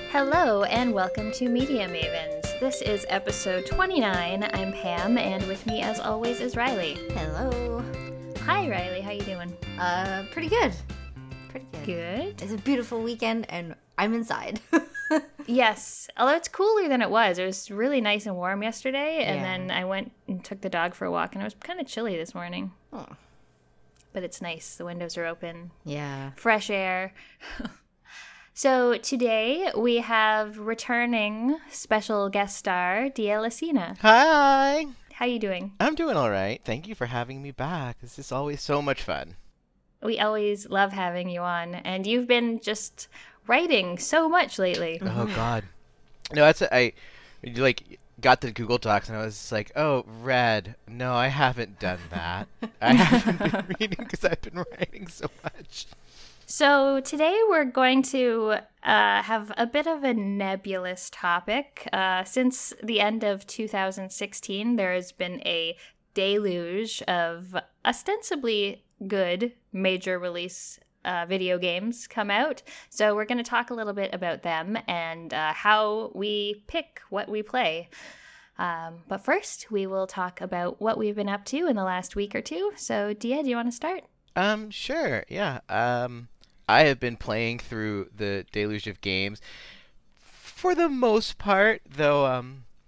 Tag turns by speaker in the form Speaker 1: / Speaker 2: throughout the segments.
Speaker 1: Hello and welcome to Media Mavens. This is episode 29. I'm Pam, and with me as always is Riley.
Speaker 2: Hello.
Speaker 1: Hi Riley, how you doing?
Speaker 2: Pretty good. Pretty good.
Speaker 1: Good.
Speaker 2: It's a beautiful weekend and I'm inside.
Speaker 1: Yes, although it's cooler than it was. It was really nice and warm yesterday, and then I went and took the dog for a walk, and it was kind of chilly this morning.
Speaker 2: Oh.
Speaker 1: But it's nice. The windows are open.
Speaker 2: Yeah.
Speaker 1: Fresh air. So today we have returning special guest star, Dia Lacina.
Speaker 3: Hi!
Speaker 1: How you doing?
Speaker 3: I'm doing all right. Thank you for having me back. This is always so much fun.
Speaker 1: We always love having you on, and you've been just writing so much lately.
Speaker 3: Oh, God. No, I got the Google Docs, and I was just like, oh, Red. No, I haven't done that. I haven't been reading because I've been writing so much.
Speaker 1: So today we're going to have a bit of a nebulous topic. Since the end of 2016, there has been a deluge of ostensibly good major release video games come out. So we're going to talk a little bit about them and how we pick what we play. But first, we will talk about what we've been up to in the last week or two. So Dia, do you want to start?
Speaker 3: Sure, yeah. I have been playing through the deluge of games for the most part, though.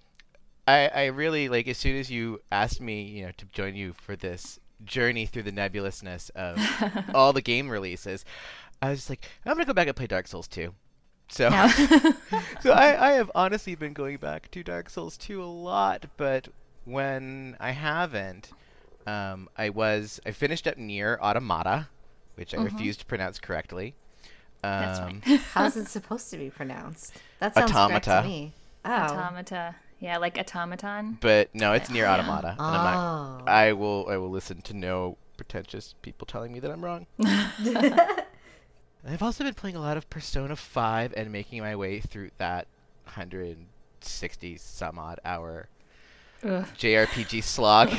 Speaker 3: I really as soon as you asked me, to join you for this journey through the nebulousness of all the game releases, I was like, I'm gonna go back and play Dark Souls 2. So, so I have honestly been going back to Dark Souls 2 a lot, but when I haven't, I finished up Nier Automata, which I refuse to pronounce correctly.
Speaker 1: That's fine.
Speaker 2: How's it supposed to be pronounced? That sounds
Speaker 3: Automata.
Speaker 2: correct to me. Oh.
Speaker 1: Automata. Yeah, like automaton.
Speaker 3: But no, it's Nier Automata.
Speaker 2: Oh.
Speaker 3: And I will listen to no pretentious people telling me that I'm wrong. I've also been playing a lot of Persona 5 and making my way through that 160 some odd hour JRPG slog.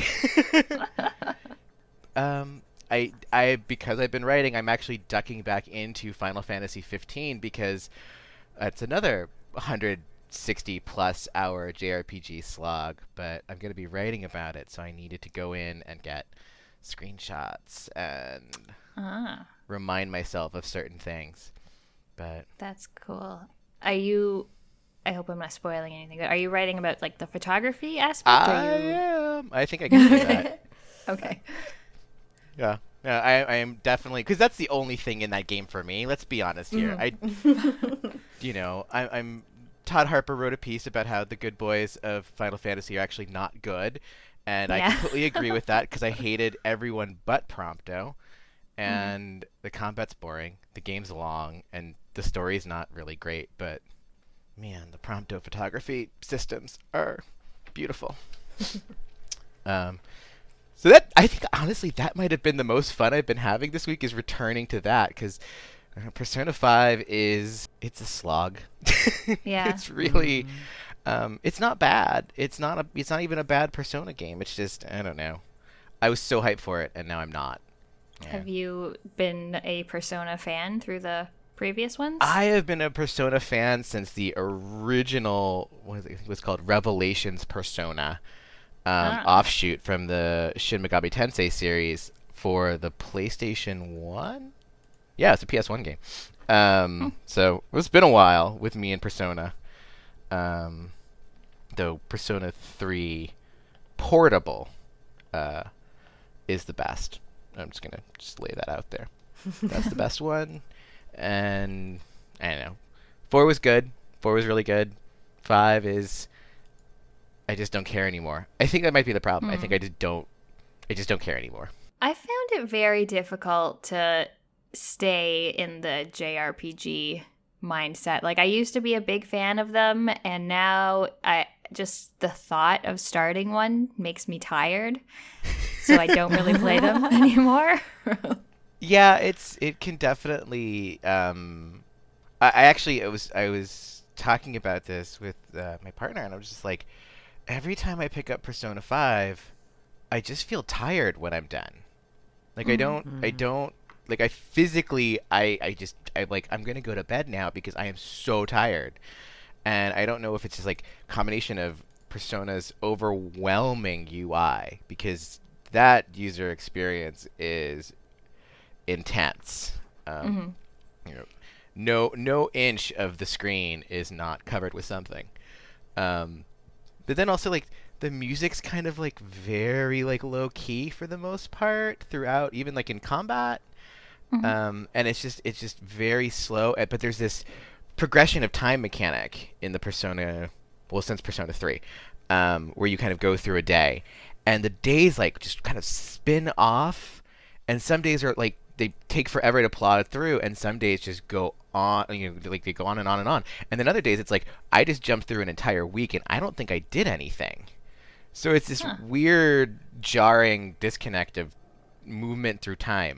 Speaker 3: Because I've been writing, I'm actually ducking back into Final Fantasy 15 because it's another 160 plus hour JRPG slog, but I'm going to be writing about it, so I needed to go in and get screenshots and remind myself of certain things. But
Speaker 1: that's cool. I hope I'm not spoiling anything, but are you writing about the photography aspect?
Speaker 3: I am. I think I can say that.
Speaker 1: Okay.
Speaker 3: Yeah, I am definitely, because that's the only thing in that game for me. Let's be honest here. I'm Todd Harper wrote a piece about how the good boys of Final Fantasy are actually not good, and I completely agree with that because I hated everyone but Prompto, and the combat's boring, the game's long, and the story's not really great. But man, the Prompto photography systems are beautiful. So I think honestly that might have been the most fun I've been having this week, is returning to that, because Persona 5 it's a slog.
Speaker 1: Yeah.
Speaker 3: It's really it's not bad. It's not even a bad Persona game. It's just, I don't know. I was so hyped for it and now I'm not. Yeah.
Speaker 1: Have you been a Persona fan through the previous ones?
Speaker 3: I have been a Persona fan since the original, it was called Revelations Persona. Offshoot from the Shin Megami Tensei series for the PlayStation 1? Yeah, it's a PS1 game. So it's been a while with me and Persona. Though Persona 3 Portable is the best. I'm just going to lay that out there. That's the best one. And I don't know. 4 was good. 4 was really good. 5 is... I just don't care anymore. I think that might be the problem. I think I just don't care anymore.
Speaker 1: I found it very difficult to stay in the JRPG mindset. I used to be a big fan of them, and now the thought of starting one makes me tired. So I don't really play them anymore.
Speaker 3: Yeah, it can definitely I was talking about this with my partner, and I was just like, every time I pick up Persona 5, I just feel tired when I'm done. I don't like I physically I'm gonna go to bed now because I am so tired, and I don't know if it's just like combination of Persona's overwhelming UI, because that user experience is intense. You know, no inch of the screen is not covered with something. But then also like the music's kind of like very like low key for the most part throughout, even like in combat. And it's just very slow. But there's this progression of time mechanic in the Persona, well, since Persona 3, where you kind of go through a day, and the days like just kind of spin off, and some days are like they take forever to plod through, and some days just go on, like they go on and on and on. And then other days it's like I just jumped through an entire week and I don't think I did anything. So it's this weird, jarring disconnect of movement through time.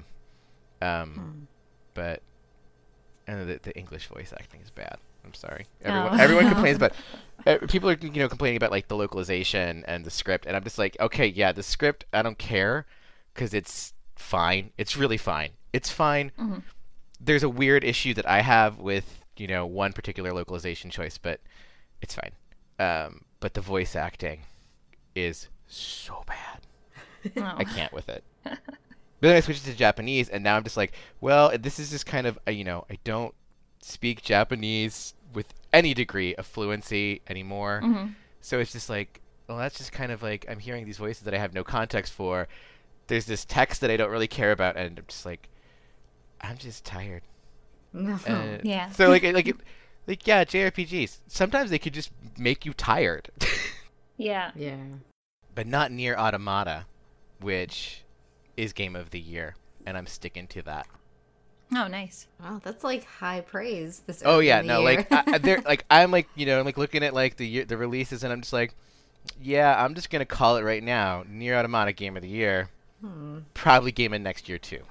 Speaker 3: But the English voice acting is bad. I'm sorry. Everyone complains about. People are complaining about like the localization and the script, and I'm just like, okay, yeah, the script I don't care, because it's fine. It's really fine. It's fine. There's a weird issue that I have with one particular localization choice, but it's fine. But the voice acting is so bad. I can't with it. But then I switched to Japanese, and now I'm just like, well, this is just kind of I don't speak Japanese with any degree of fluency anymore. So it's just like, well, that's just kind of like I'm hearing these voices that I have no context for. There's this text that I don't really care about, and I'm just like, I'm just tired.
Speaker 1: Yeah.
Speaker 3: So like yeah, JRPGs. Sometimes they could just make you tired.
Speaker 1: Yeah.
Speaker 2: Yeah.
Speaker 3: But not Nier Automata, which is Game of the Year, and I'm sticking to that.
Speaker 1: Oh, nice.
Speaker 2: Wow, that's like high praise. This
Speaker 3: Oh
Speaker 2: early
Speaker 3: yeah,
Speaker 2: in the
Speaker 3: no,
Speaker 2: year.
Speaker 3: like they're like I'm like I'm like looking at like the releases, and I'm just like, yeah, I'm just gonna call it right now. Nier Automata Game of the Year. Probably game of next year too.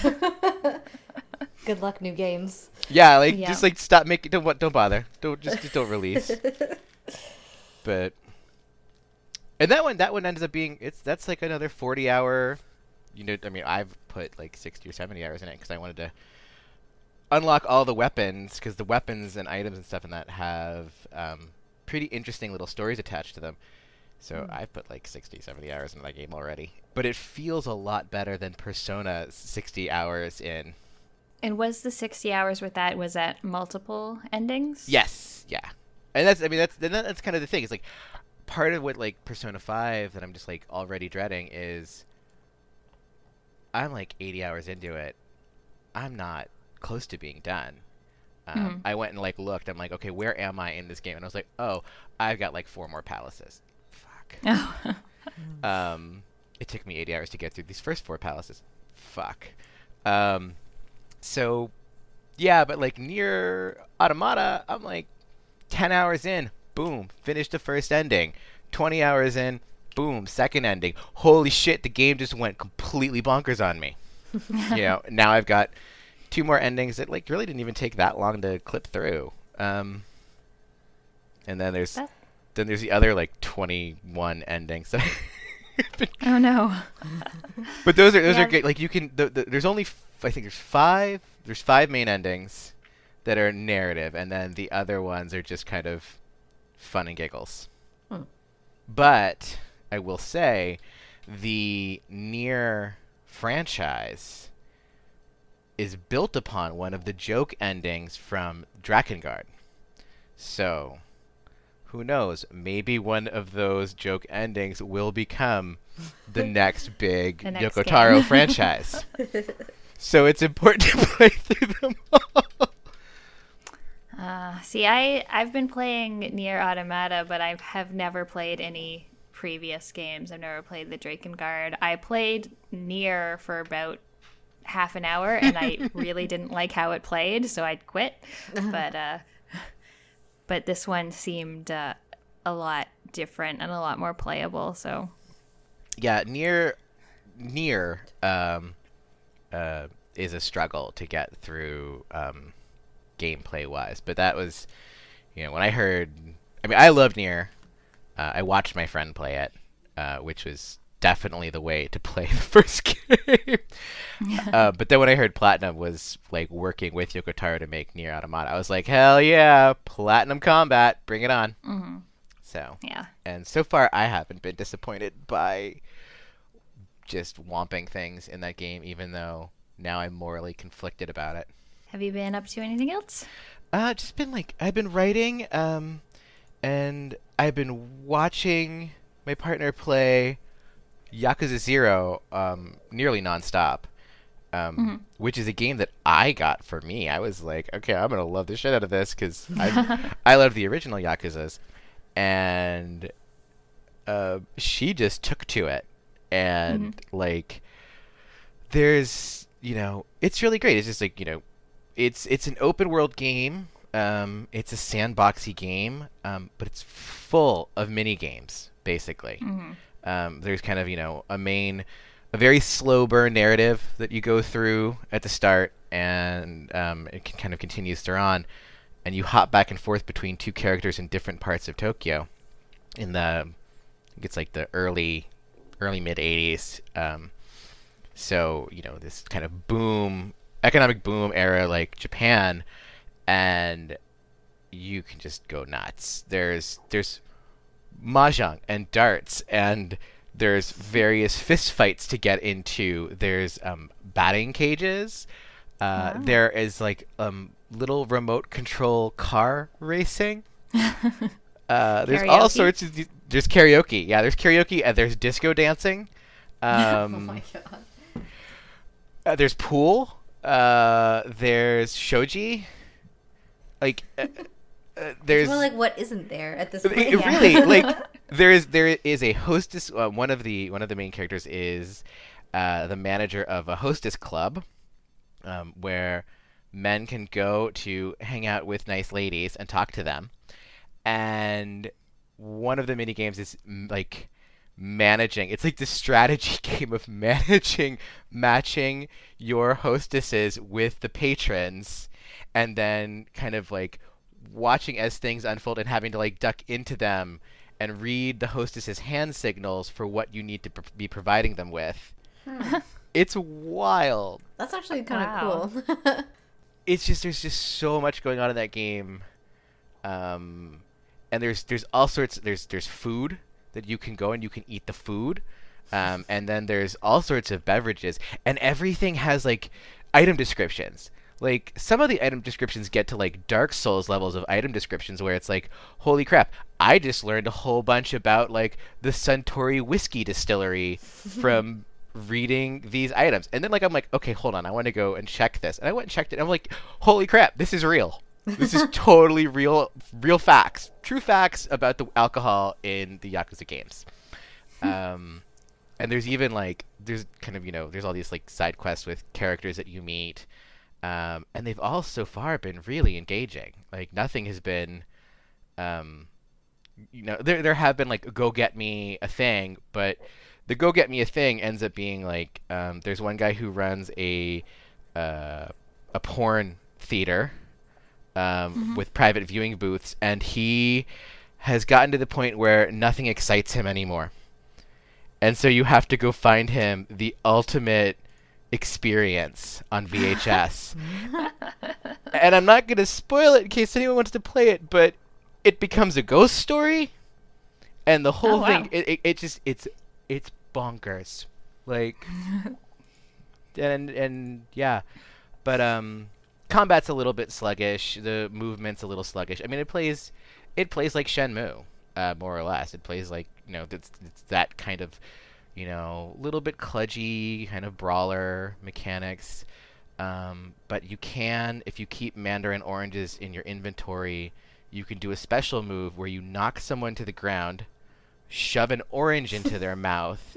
Speaker 2: Good luck, new games.
Speaker 3: Yeah, like just like stop making don't bother. Just don't release. But and that one ends up being that's like another 40-hour. I mean, I've put like 60 or 70 hours in it because I wanted to unlock all the weapons, because the weapons and items and stuff in that have pretty interesting little stories attached to them. So I've put like 60, 70 hours into that game already. But it feels a lot better than Persona's 60 hours in.
Speaker 1: And was the 60 hours with that, was that multiple endings?
Speaker 3: Yes, yeah. And that's kind of the thing. It's like part of what like Persona 5 that I'm just like already dreading is I'm like 80 hours into it. I'm not close to being done. I went and like looked. I'm like, okay, where am I in this game? And I was like, oh, I've got like 4 more palaces. Fuck. It took me 80 hours to get through these first 4 palaces. Fuck. So, yeah, but like Nier Automata, I'm like 10 hours in, boom, finished the first ending. 20 hours in, boom, second ending. Holy shit, the game just went completely bonkers on me. Now I've got 2 more endings that like really didn't even take that long to clip through. And then there's the other like 21 endings that
Speaker 1: Oh no.
Speaker 3: But those are great. Like you can there's only I think there's 5 main endings that are narrative, and then the other ones are just kind of fun and giggles. But I will say the Nier franchise is built upon one of the joke endings from Drakengard. So who knows? Maybe one of those joke endings will become the next big Yoko Taro franchise. So it's important to play through them all.
Speaker 1: See, I've been playing Nier Automata, but I have never played any previous games. I've never played the Drakengard. I played Nier for about half an hour, and I really didn't like how it played, so I quit. But this one seemed a lot different and a lot more playable. So,
Speaker 3: yeah, Nier is a struggle to get through gameplay wise. But that was, when I heard, I mean, I loved Nier. I watched my friend play it, which was definitely the way to play the first game. But then when I heard Platinum was like working with Yoko Taro to make Nier Automata, I was like, hell yeah, Platinum Combat, bring it on.
Speaker 1: Mm-hmm.
Speaker 3: So
Speaker 1: Yeah.
Speaker 3: and so far I haven't been disappointed by just womping things in that game, even though now I'm morally conflicted about it.
Speaker 1: Have you been up to anything else?
Speaker 3: Just been like I've been writing, and I've been watching my partner play Yakuza 0 nearly nonstop, which is a game that I got for me. I was like, okay, I'm gonna love the shit out of this because I love the original Yakuzas, and she just took to it, and like there's it's really great. It's just like it's an open world game. It's a sandboxy game, but it's full of mini games basically. There's kind of a very slow burn narrative that you go through at the start, and it kind of continues through on, and you hop back and forth between two characters in different parts of Tokyo in I think it's like the early mid 80s. So this kind of economic boom era like Japan, and you can just go nuts. There's mahjong and darts, and there's various fist fights to get into. There's batting cages.
Speaker 1: Wow.
Speaker 3: There is like little remote control car racing. There's all
Speaker 1: Karaoke?
Speaker 3: sorts of there's karaoke. Yeah, there's karaoke, and there's disco dancing.
Speaker 2: Oh my god.
Speaker 3: There's pool. There's shogi. Like there's
Speaker 2: It's more like what isn't there at this point?
Speaker 3: really like there is a hostess. One of the main characters is the manager of a hostess club, where men can go to hang out with nice ladies and talk to them. And one of the mini games is like managing. It's like the strategy game of matching your hostesses with the patrons, and then kind of like watching as things unfold and having to like duck into them and read the hostess's hand signals for what you need to be providing them with. It's wild.
Speaker 2: That's actually kind of
Speaker 1: Wow.
Speaker 2: cool.
Speaker 3: It's just there's just so much going on in that game, and there's all sorts. There's food that you can go and you can eat the food, and then there's all sorts of beverages, and everything has like item descriptions. Like some of the item descriptions get to like Dark Souls levels of item descriptions, where it's like, holy crap, I just learned a whole bunch about like the Suntory whiskey distillery from reading these items. And then like I'm like, okay, hold on, I want to go and check this. And I went and checked it, and I'm like, holy crap, this is real. This is totally real facts. True facts about the alcohol in the Yakuza games. And there's even like there's kind of there's all these like side quests with characters that you meet. And they've all so far been really engaging. Like nothing has been there have been like go get me a thing, but the go get me a thing ends up being like there's one guy who runs a porn theater with private viewing booths, and he has gotten to the point where nothing excites him anymore. And so you have to go find him the ultimate experience on VHS. And I'm not going to spoil it in case anyone wants to play it, but it becomes a ghost story, and the whole thing it's bonkers. Like and yeah. But combat's a little bit sluggish, the movement's a little sluggish. I mean, it plays like Shenmue, more or less. It plays like, it's that kind of little bit kludgy kind of brawler mechanics. But you can, if you keep mandarin oranges in your inventory, you can do a special move where you knock someone to the ground, shove an orange into their mouth,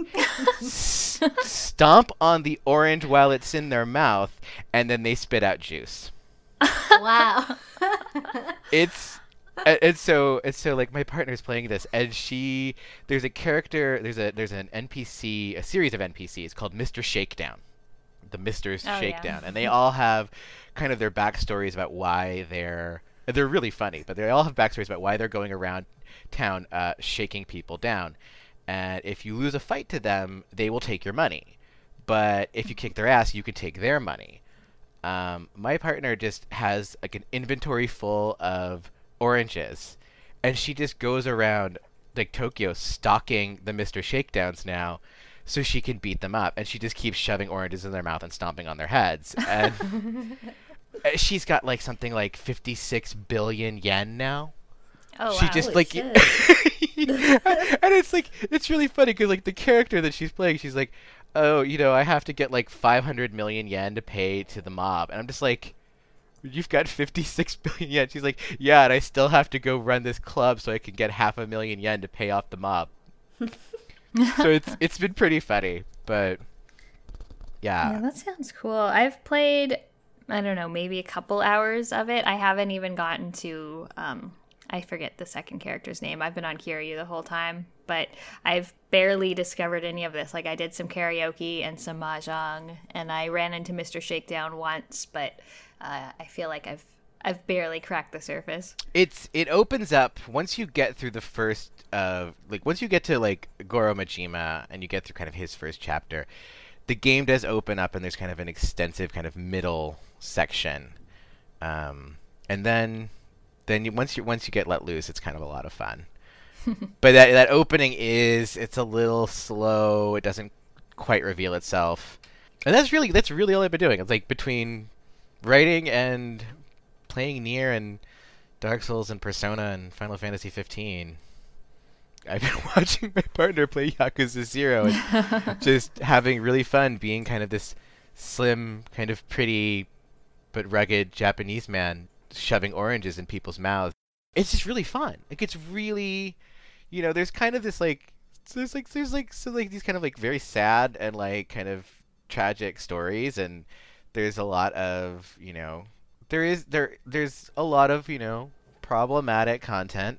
Speaker 3: stomp on the orange while it's in their mouth, and then they spit out juice.
Speaker 2: Wow.
Speaker 3: It's so like my partner's playing this, and there's a character, there's an NPC, a series of NPCs called Mr. Shakedown, the Mr. Shakedown, and they all have kind of their backstories about why they're really funny, but they all have backstories about why they're going around town shaking people down. and if you lose a fight to them, they will take your money. But if you kick their ass, you can take their money. My partner just has like an inventory full of oranges, and she just goes around like Tokyo stalking the Mr. Shakedowns now so she can beat them up, and she just keeps shoving oranges in their mouth and stomping on their heads. And she's got like something like 56 billion yen now.
Speaker 1: Oh,
Speaker 3: She
Speaker 1: wow.
Speaker 3: just
Speaker 2: Holy
Speaker 3: like
Speaker 2: shit.
Speaker 3: and it's like it's really funny because like the character that she's playing, she's like, oh, I have to get like 500 million yen to pay to the mob, and I'm just like, you've got 56 billion yen. She's like, yeah, and I still have to go run this club so I can get 500,000 yen to pay off the mob. So it's been pretty funny, but
Speaker 1: Yeah, that sounds cool. I've played, I don't know, maybe a couple hours of it. I haven't even gotten to, I forget the second character's name. I've been on Kiryu the whole time, but I've barely discovered any of this. Like, I did some karaoke and some mahjong, and I ran into Mr. Shakedown once, but I feel like I've barely cracked the surface.
Speaker 3: it opens up once you get through the first once you get to like Goro Majima and you get through kind of his first chapter, the game does open up and there's kind of an extensive kind of middle section, and then once you get let loose, it's kind of a lot of fun. But that opening it's a little slow. It doesn't quite reveal itself, and that's really all I've been doing. It's like between writing and playing Nier and Dark Souls and Persona and Final Fantasy 15. I've been watching my partner play Yakuza 0 and just having really fun being kind of this slim, kind of pretty but rugged Japanese man shoving oranges in people's mouths. It's just really fun. Like, it's really, there's kind of this like there's these kind of like very sad and like kind of tragic stories, and there's a lot of, there's a lot of, problematic content.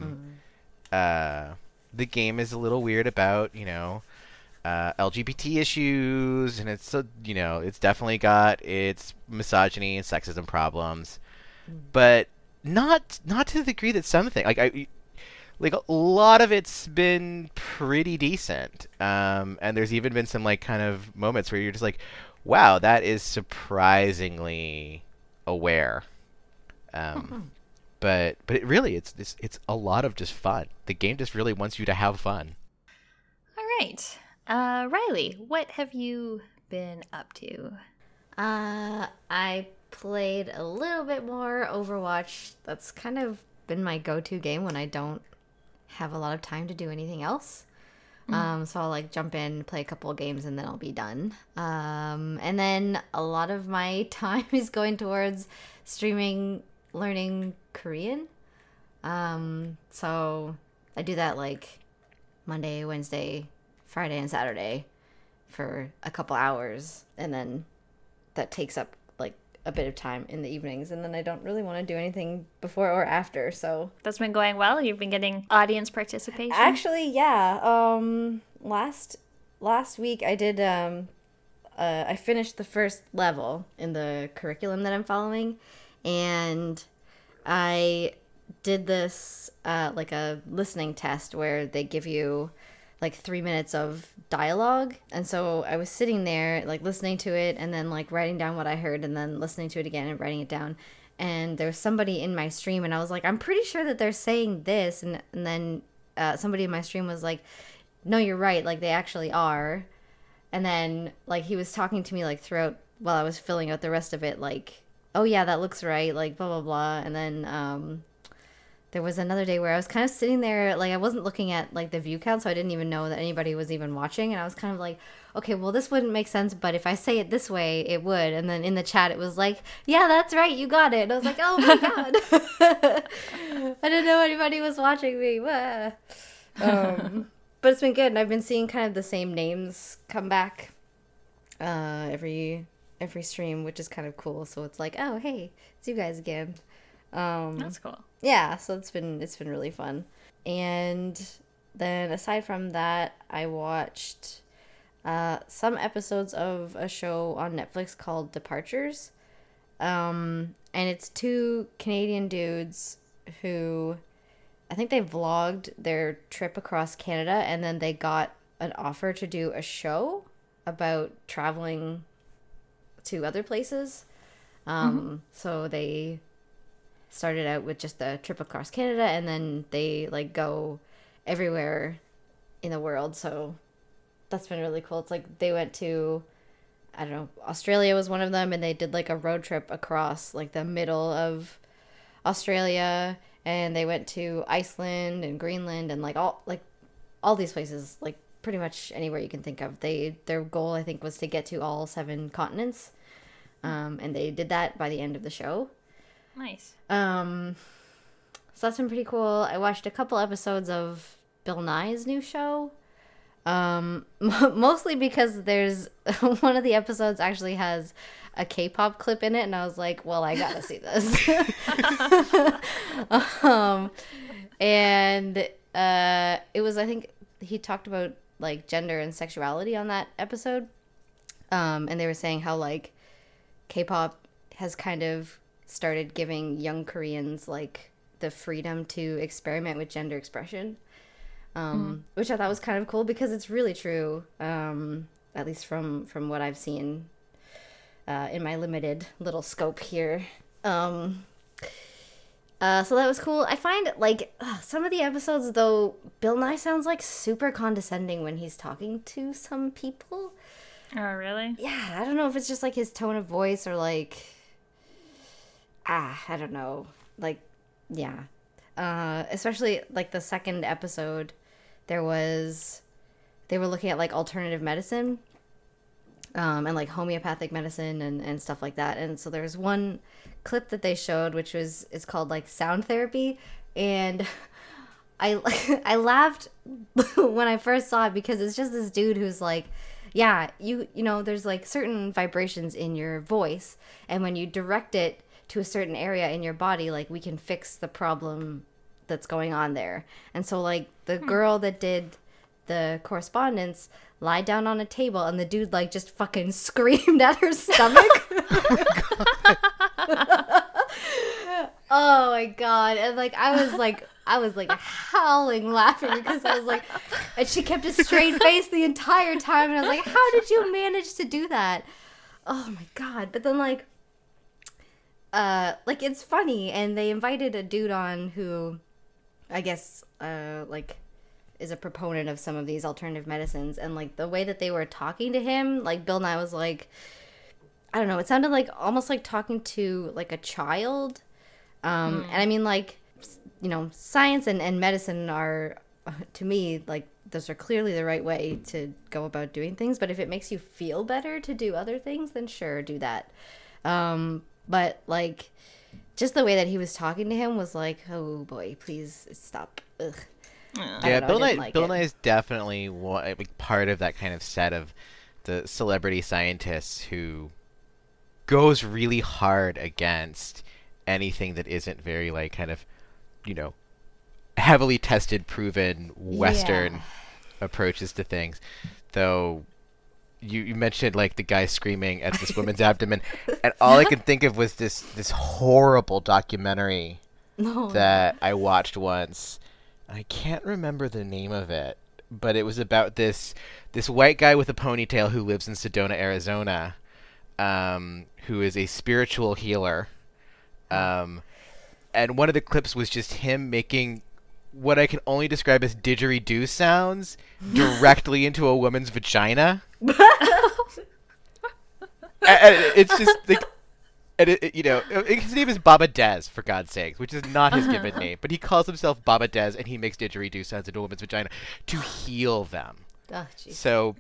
Speaker 3: The game is a little weird about, LGBT issues, and it's it's definitely got its misogyny and sexism problems, but not to the degree that some think. Like a lot of it's been pretty decent, and there's even been some like kind of moments where you're just like, wow, that is surprisingly aware. But it really it's a lot of just fun. The game just really wants you to have fun.
Speaker 1: All right. Riley, what have you been up to?
Speaker 2: I played a little bit more Overwatch. That's kind of been my go-to game when I don't have a lot of time to do anything else. So I'll like jump in, play a couple of games, and then I'll be done. And then a lot of my time is going towards streaming, learning Korean. So I do that like Monday, Wednesday, Friday, and Saturday for a couple hours, and then that takes up like a bit of time in the evenings, and then I don't really want to do anything before or after. So
Speaker 1: That's been going well. You've been getting audience participation.
Speaker 2: actually, yeah. Last week I did I finished the first level in the curriculum that I'm following, and I did this like a listening test where they give you like 3 minutes of dialogue. And so I was sitting there like listening to it and then like writing down what I heard and then listening to it again and writing it down. And there was somebody in my stream and I was like, I'm pretty sure that they're saying this. And then somebody in my stream was like, no, you're right. Like, they actually are. And then like he was talking to me like throughout while I was filling out the rest of it, like, oh yeah, that looks right, like blah blah blah. And then there was another day where I was kind of sitting there, like I wasn't looking at like the view count, so I didn't even know that anybody was even watching, and I was kind of like, okay, well, this wouldn't make sense, but if I say it this way, it would. And then in the chat, it was like, yeah, that's right, you got it. And I was like, oh my god, I didn't know anybody was watching me. But it's been good, and I've been seeing kind of the same names come back every stream, which is kind of cool. So it's like, oh hey, it's you guys again.
Speaker 1: That's cool.
Speaker 2: Yeah, so it's been really fun. And then aside from that, I watched some episodes of a show on Netflix called Departures. And it's two Canadian dudes who I think they vlogged their trip across Canada, and then they got an offer to do a show about traveling to other places. So they started out with just the trip across Canada, and then they like go everywhere in the world. So that's been really cool. It's like they went to, I don't know, Australia was one of them, and they did like a road trip across like the middle of Australia, and they went to Iceland and Greenland and like all these places, like pretty much anywhere you can think of. Their goal, I think, was to get to all 7 continents, and they did that by the end of the show.
Speaker 1: Nice.
Speaker 2: So that's been pretty cool. I watched a couple episodes of Bill Nye's new show. Mostly because there's one of the episodes actually has a K-pop clip in it, and I was like, well, I gotta see this. And it was, I think he talked about like gender and sexuality on that episode, and they were saying how like K-pop has kind of started giving young Koreans like the freedom to experiment with gender expression. Which I thought was kind of cool because it's really true, at least from what I've seen in my limited little scope here. So that was cool. I find like some of the episodes, though, Bill Nye sounds like super condescending when he's talking to some people.
Speaker 1: Oh, really?
Speaker 2: Yeah, I don't know if it's just like his tone of voice or like, I don't know. Like, yeah. Especially like the second episode, they were looking at like alternative medicine, and like homeopathic medicine and stuff like that. And so there's one clip that they showed, which it's called like sound therapy. And I laughed when I first saw it because it's just this dude who's like, yeah, you know, there's like certain vibrations in your voice, and when you direct it to a certain area in your body, like we can fix the problem that's going on there. And so like the girl that did the correspondence lied down on a table, and the dude like just fucking screamed at her stomach. Oh my god. And like I was like howling laughing because I was like, and she kept a straight face the entire time, and I was like, how did you manage to do that? Oh my god. But then like it's funny, and they invited a dude on who I guess like is a proponent of some of these alternative medicines, and like the way that they were talking to him, like Bill Nye was like, I don't know, it sounded like almost like talking to like a child. And I mean, like, you know, science and medicine are, to me, like, those are clearly the right way to go about doing things. But if it makes you feel better to do other things, then sure, do that. But, like, just the way that he was talking to him was like, oh, boy, please stop. Ugh.
Speaker 3: Yeah, Bill Nye is definitely part of that kind of set of the celebrity scientists who goes really hard against anything that isn't very like kind of, you know, heavily tested, proven Western approaches to things. Though you mentioned like the guy screaming at this woman's abdomen, and all I could think of was this horrible documentary that I watched once. I can't remember the name of it, but it was about this white guy with a ponytail who lives in Sedona, Arizona, who is a spiritual healer. And one of the clips was just him making what I can only describe as didgeridoo sounds directly into a woman's vagina. And it's just like, you know, his name is Baba Dez, for God's sakes, which is not his given name, but he calls himself Baba Dez, and he makes didgeridoo sounds into a woman's vagina to heal them. Oh, so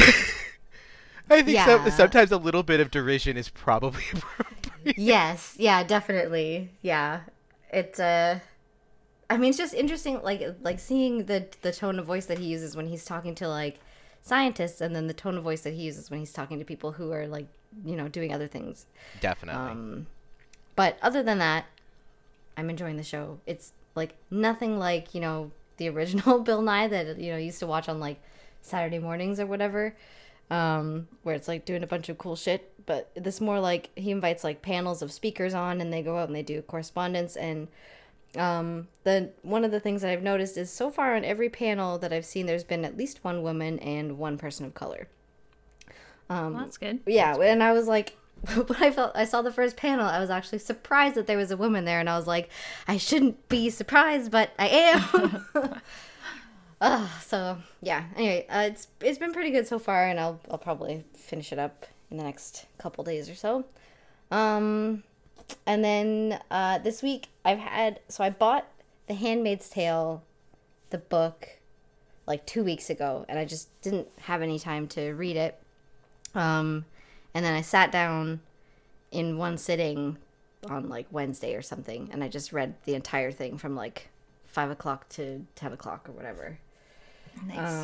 Speaker 3: I think sometimes a little bit of derision is probably appropriate.
Speaker 2: Yes, yeah, definitely. Yeah. It's I mean, it's just interesting like seeing the tone of voice that he uses when he's talking to like scientists, and then the tone of voice that he uses when he's talking to people who are like, you know, doing other things.
Speaker 3: Definitely.
Speaker 2: But other than that, I'm enjoying the show. It's like nothing like, you know, the original Bill Nye that, you know, used to watch on like Saturday mornings or whatever. Where it's like doing a bunch of cool shit, but this more like he invites like panels of speakers on, and they go out and they do correspondence. And The one of the things that I've noticed is so far on every panel that I've seen, there's been at least one woman and one person of color.
Speaker 1: Well, that's good.
Speaker 2: Yeah, and I was like, when I saw the first panel, I was actually surprised that there was a woman there, and I was like, I shouldn't be surprised, but I am. So yeah. Anyway, it's been pretty good so far, and I'll probably finish it up in the next couple days or so. And then this week I bought The Handmaid's Tale, the book, like 2 weeks ago, and I just didn't have any time to read it. And then I sat down in one sitting on like Wednesday or something, and I just read the entire thing from like 5 o'clock to 10 o'clock or whatever.
Speaker 1: Nice.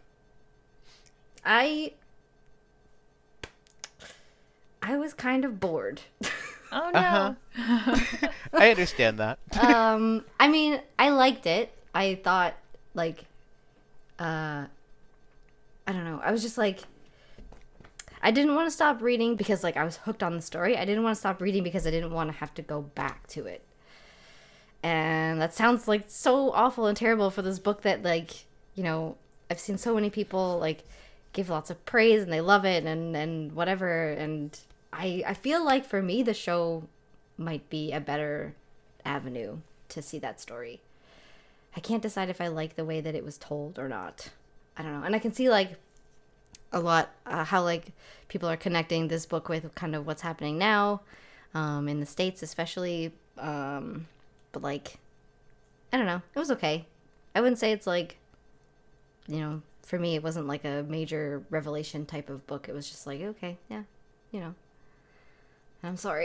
Speaker 2: I was kind of bored.
Speaker 1: Oh no.
Speaker 3: I understand that.
Speaker 2: I mean, I liked it. I thought like, I don't know. I was just like, I didn't want to stop reading because like I was hooked on the story. I didn't want to stop reading because I didn't want to have to go back to it. And that sounds like so awful and terrible for this book that like, you know, I've seen so many people like give lots of praise and they love it and whatever. And I feel like for me, the show might be a better avenue to see that story. I can't decide if I like the way that it was told or not. I don't know. And I can see like a lot how like people are connecting this book with kind of what's happening now in the States especially. But like, I don't know. It was okay. I wouldn't say it's like, you know, for me, it wasn't like a major revelation type of book. It was just like, okay, yeah, you know. I'm sorry.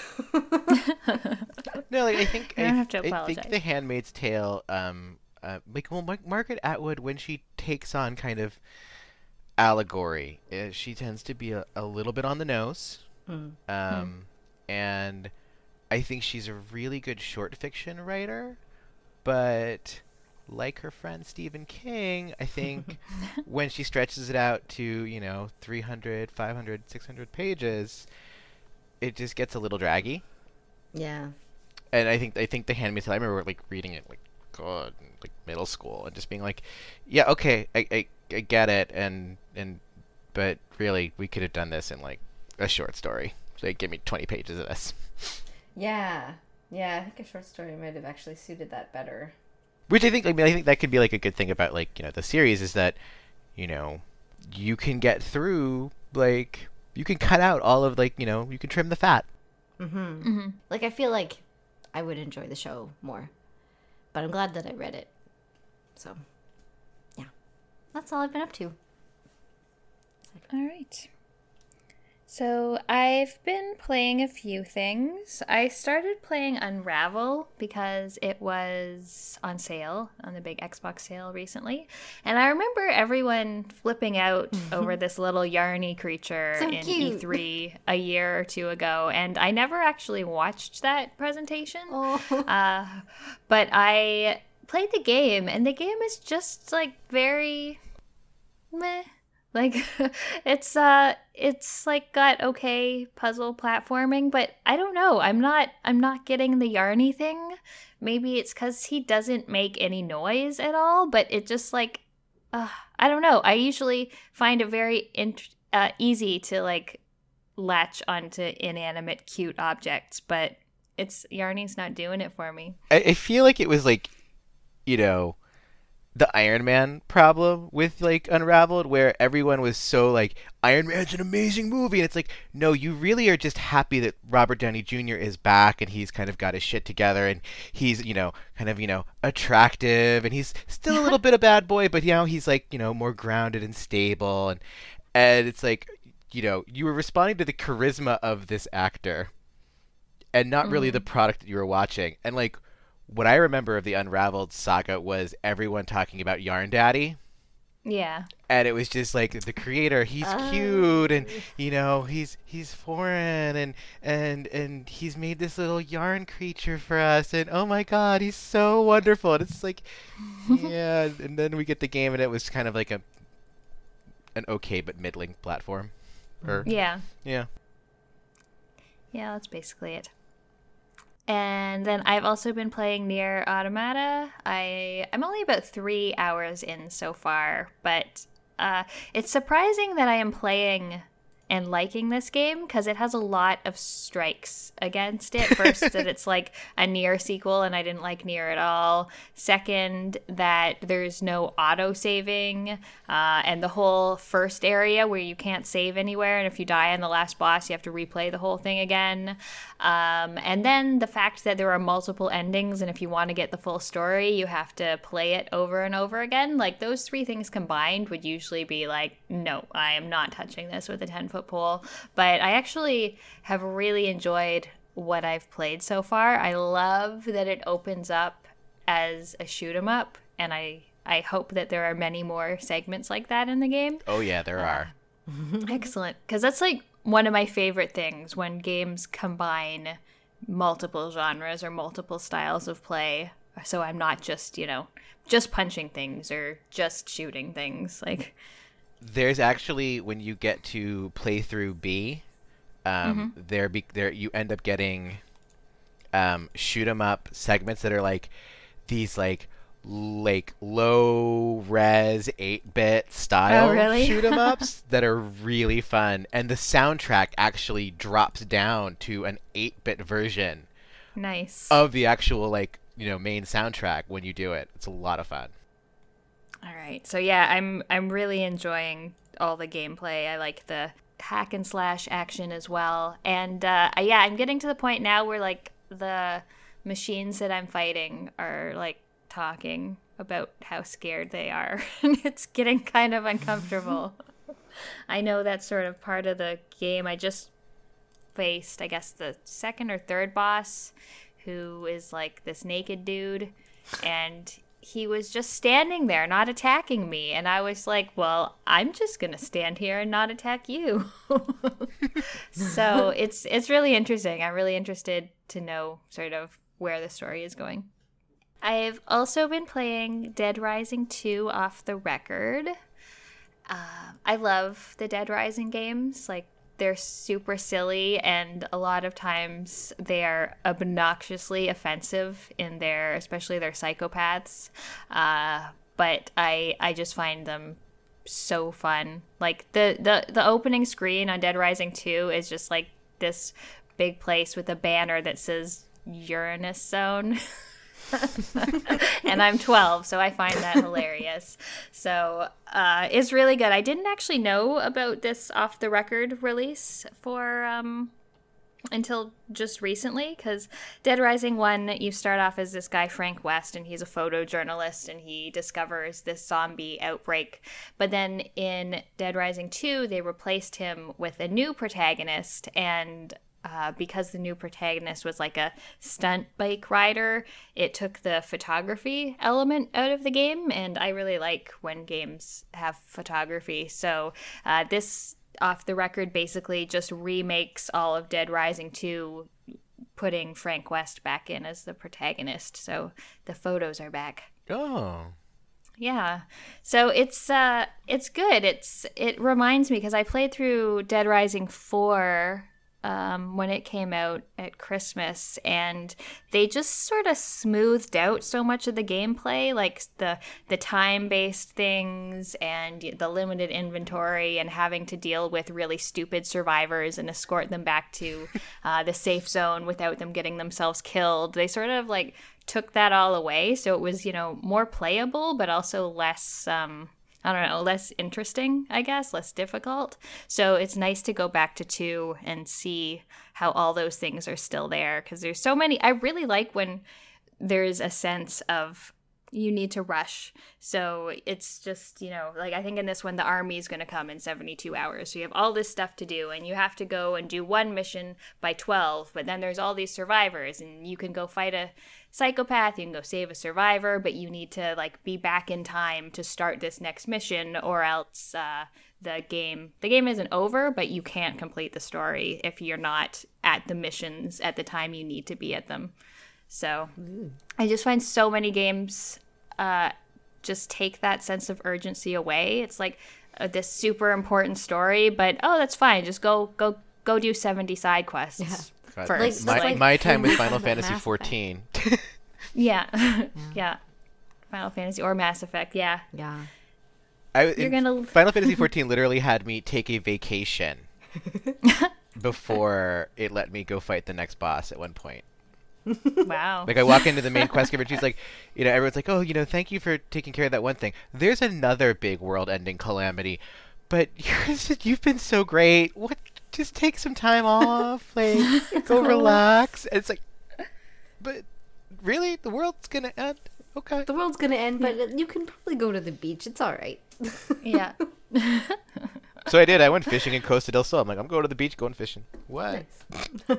Speaker 3: No, like I think
Speaker 1: You don't have to
Speaker 3: I think
Speaker 1: apologize.
Speaker 3: The Handmaid's Tale, Margaret Atwood, when she takes on kind of allegory, she tends to be a little bit on the nose. And I think she's a really good short fiction writer, but like her friend Stephen King, I think when she stretches it out to, you know, 300, 500, 600 pages, it just gets a little draggy.
Speaker 2: Yeah.
Speaker 3: And I think The Handmaid's Tale, I remember like reading it like God, like middle school and just being like, yeah, okay, I get it, but really we could have done this in like a short story. So give me 20 pages of this.
Speaker 2: Yeah. Yeah, I think a short story might have actually suited that better.
Speaker 3: Which I think that could be like a good thing about like, you know, the series is that, you know, you can get through like you can cut out all of like, you know, you can trim the fat.
Speaker 2: Like, I feel like I would enjoy the show more. But I'm glad that I read it. So, yeah. That's all I've been up to.
Speaker 1: All right. So I've been playing a few things. I started playing Unravel because it was on sale, on the big Xbox sale recently. And I remember everyone flipping out over this little yarny creature
Speaker 2: So
Speaker 1: in
Speaker 2: cute.
Speaker 1: E3 a year or two ago. And I never actually watched that presentation. But I played the game, and the game is just like very meh. Like it's like got okay puzzle platforming, but I don't know. I'm not getting the yarny thing. Maybe it's cuz he doesn't make any noise at all, but it just like I don't know. I usually find it very easy to like latch onto inanimate cute objects, but Yarny's not doing it for me.
Speaker 3: I feel like it was like, you know, the Iron Man problem with like Unraveled, where everyone was so like, Iron Man's an amazing movie, and it's like, no, you really are just happy that Robert Downey Jr. is back and he's kind of got his shit together and he's, you know, kind of, you know, attractive and he's still a little bit a bad boy, but you know, he's like, you know, more grounded and stable, and it's like, you know, you were responding to the charisma of this actor and not really the product that you were watching. And like, what I remember of the Unraveled saga was everyone talking about Yarn Daddy.
Speaker 1: Yeah.
Speaker 3: And it was just like the creator, he's cute and you know, he's foreign and he's made this little yarn creature for us and oh my god, he's so wonderful. And it's like yeah, and then we get the game and it was kind of like an okay but middling platform.
Speaker 1: Yeah.
Speaker 3: Yeah.
Speaker 1: Yeah, that's basically it. And then I've also been playing Nier Automata. I'm only about 3 hours in so far, but it's surprising that I am playing and liking this game because it has a lot of strikes against it. First, that it's like a Nier sequel and I didn't like Nier at all. Second, that there's no auto-saving, and the whole first area where you can't save anywhere, and if you die on the last boss, you have to replay the whole thing again. And then the fact that there are multiple endings, and if you want to get the full story, you have to play it over and over again. Like, those three things combined would usually be like, no, I am not touching this with a 10-foot pole. But I actually have really enjoyed what I've played so far. I love that it opens up as a shoot 'em up, and I hope that there are many more segments like that in the game.
Speaker 3: Oh yeah, there are.
Speaker 1: Excellent, because that's like one of my favorite things when games combine multiple genres or multiple styles of play. So I'm not just, just punching things or just shooting things. Like,
Speaker 3: there's actually, when you get to playthrough B, there you end up getting shoot 'em up segments that are like these like low res 8-bit style shoot 'em ups that are really fun, and the soundtrack actually drops down to an 8-bit version.
Speaker 1: Nice.
Speaker 3: Of the actual main soundtrack when you do it. It's a lot of fun.
Speaker 1: All right. So yeah, I'm really enjoying all the gameplay. I like the hack and slash action as well. And I'm getting to the point now where like the machines that I'm fighting are like talking about how scared they are. And it's getting kind of uncomfortable. I know that's sort of part of the game. I just faced, I guess, the second or third boss, who is like this naked dude, and he was just standing there not attacking me, and I was like, well, I'm just gonna stand here and not attack you. So it's really interesting. I'm really interested to know sort of where the story is going. I've also been playing Dead Rising 2 off the record. I love the Dead Rising games. Like, they're super silly, and a lot of times they are obnoxiously offensive in especially their psychopaths. But I just find them so fun. Like, the opening screen on Dead Rising 2 is just like this big place with a banner that says Uranus Zone. And I'm 12, so I find that hilarious. So it's really good. I didn't actually know about this off the record release for until just recently, because Dead Rising 1, you start off as this guy Frank West, and he's a photojournalist, and he discovers this zombie outbreak. But then in Dead Rising 2, they replaced him with a new protagonist, and because the new protagonist was like a stunt bike rider, it took the photography element out of the game, and I really like when games have photography. So this off the record basically just remakes all of Dead Rising 2, putting Frank West back in as the protagonist. So the photos are back.
Speaker 3: Oh.
Speaker 1: Yeah. So it's good. It reminds me, because I played through Dead Rising 4 when it came out at Christmas, and they just sort of smoothed out so much of the gameplay, like the time-based things and the limited inventory and having to deal with really stupid survivors and escort them back to the safe zone without them getting themselves killed. They sort of like took that all away, so it was, more playable, but also less less interesting, I guess, less difficult. So it's nice to go back to 2 and see how all those things are still there, because there's so many. I really like when there's a sense of you need to rush. So it's just, like I think in this one, the army is going to come in 72 hours. So you have all this stuff to do, and you have to go and do one mission by 12, but then there's all these survivors, and you can go fight a psychopath, you can go save a survivor, but you need to like be back in time to start this next mission, or else the game isn't over, but you can't complete the story if you're not at the missions at the time you need to be at them. So I just find so many games just take that sense of urgency away. It's like this super important story, but that's fine, just go do 70 side quests.
Speaker 3: God,
Speaker 1: first.
Speaker 2: Like, that's like
Speaker 3: my time with
Speaker 2: Mass
Speaker 3: Final
Speaker 2: Effect.
Speaker 3: Fantasy 14.
Speaker 1: Yeah. Yeah. Final Fantasy or Mass Effect. Yeah.
Speaker 2: Yeah.
Speaker 1: You're gonna
Speaker 3: Final Fantasy 14 literally had me take a vacation before it let me go fight the next boss at one point.
Speaker 1: Wow.
Speaker 3: Like I walk into the main quest giver and she's like, everyone's like, oh, thank you for taking care of that one thing. There's another big world-ending calamity, but you've been so great. What? Just take some time off, like go relax. And it's like, but really, the world's gonna end. Okay.
Speaker 2: The world's gonna end, but you can probably go to the beach. It's all right.
Speaker 1: Yeah.
Speaker 3: So I did. I went fishing in Costa del Sol. I'm like, I'm going to the beach, going fishing. What?
Speaker 2: Nice.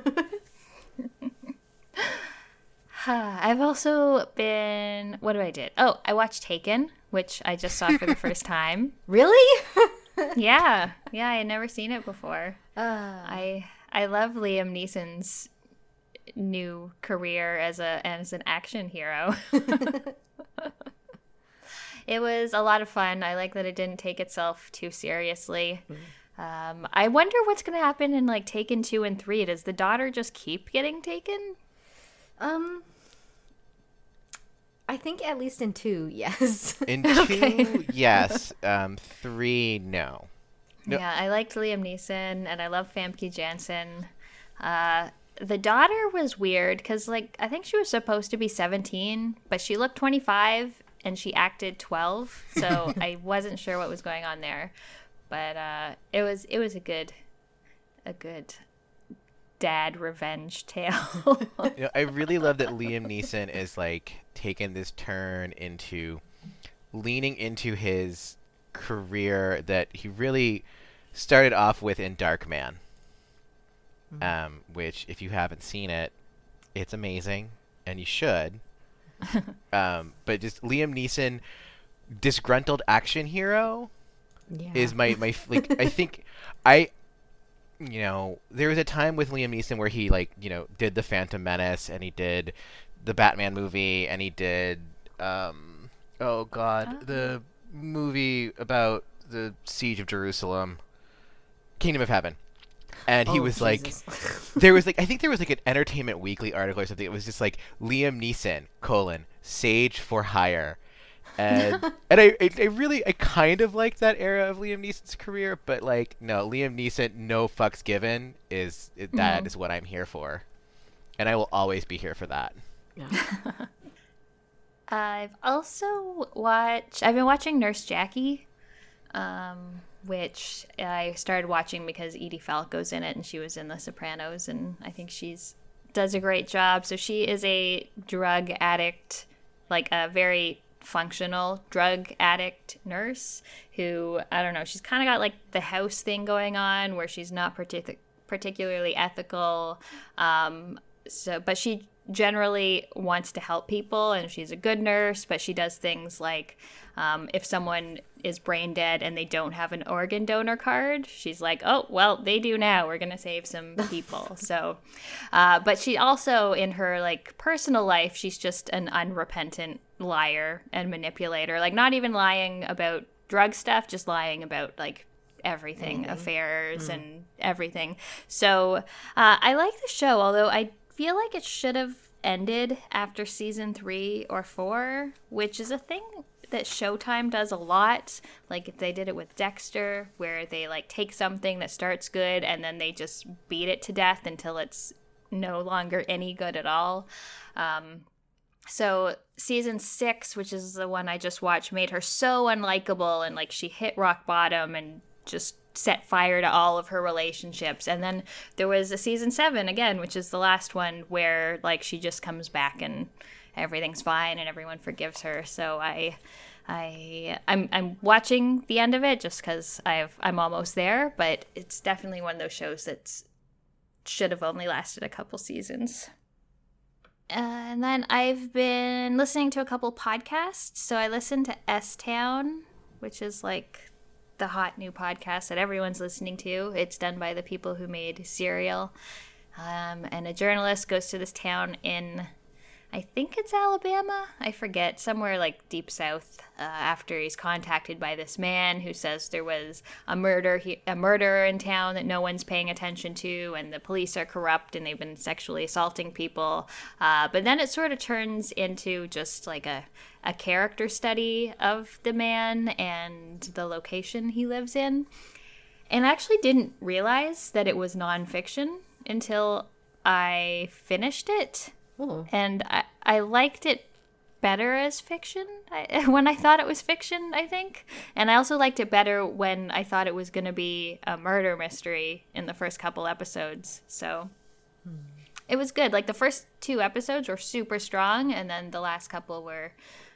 Speaker 1: I've also been. What I did? Oh, I watched Taken, which I just saw for the first time.
Speaker 2: Really?
Speaker 1: Yeah, I had never seen it before.
Speaker 2: I
Speaker 1: I love Liam Neeson's new career as an action hero. It was a lot of fun. I like that it didn't take itself too seriously. I wonder what's going to happen in like Taken 2 and 3. Does the daughter just keep getting taken?
Speaker 2: I think at least in 2, yes.
Speaker 3: In 2, yes. 3, no. Nope.
Speaker 1: Yeah, I liked Liam Neeson, and I love Famke Janssen. The daughter was weird because, like, I think she was supposed to be 17, but she looked 25 and she acted 12, so I wasn't sure what was going on there. But it was a good dad revenge tale.
Speaker 3: I really love that Liam Neeson is like taking this turn into leaning into his career that he really started off with in Darkman. Which, if you haven't seen it, it's amazing, and you should. But just Liam Neeson, disgruntled action hero, is my like. I think there was a time with Liam Neeson where he did the Phantom Menace, and he did the Batman movie, and he did the movie about the siege of Jerusalem, Kingdom of Heaven. And he was
Speaker 2: Jesus.
Speaker 3: I think there was like an Entertainment Weekly article or something. It was just like Liam Neeson, sage for hire. And I kind of like that era of Liam Neeson's career, but like, no, Liam Neeson, no fucks given is what I'm here for. And I will always be here for that.
Speaker 2: Yeah.
Speaker 1: I've been watching Nurse Jackie, which I started watching because Edie Falco's in it, and she was in The Sopranos, and I think does a great job. So she is a drug addict, like a very functional drug addict nurse who, I don't know, she's kind of got like the house thing going on where she's not particularly ethical. But she generally wants to help people, and she's a good nurse, but she does things like if someone is brain dead and they don't have an organ donor card, she's like, oh, well, they do now. We're going to save some people. So, but she also, in her like personal life, she's just an unrepentant liar and manipulator, like not even lying about drug stuff, just lying about like everything, affairs and everything. So I like the show, although I feel like it should have ended after season 3 or 4, which is a thing that Showtime does a lot. Like they did it with Dexter, where they like take something that starts good and then they just beat it to death until it's no longer any good at all. So season 6, which is the one I just watched, made her so unlikable, and like she hit rock bottom and just set fire to all of her relationships. And then there was a season 7 again, which is the last one, where like she just comes back and everything's fine and everyone forgives her. So I'm watching the end of it just because I'm almost there, but it's definitely one of those shows that should have only lasted a couple seasons. And then I've been listening to a couple podcasts. So I listened to S-Town, which is like the hot new podcast that everyone's listening to. It's done by the people who made Serial. And a journalist goes to this town in I think it's Alabama. I forget. Somewhere like deep south. After he's contacted by this man who says there was a murderer in town that no one's paying attention to, and the police are corrupt and they've been sexually assaulting people. But then it sort of turns into just like a character study of the man and the location he lives in. And I actually didn't realize that it was nonfiction until I finished it.
Speaker 2: Oh.
Speaker 1: And I liked it better as fiction when I thought it was fiction, I think. And I also liked it better when I thought it was going to be a murder mystery in the first couple episodes. So it was good. Like the first 2 episodes were super strong, and then the last couple were,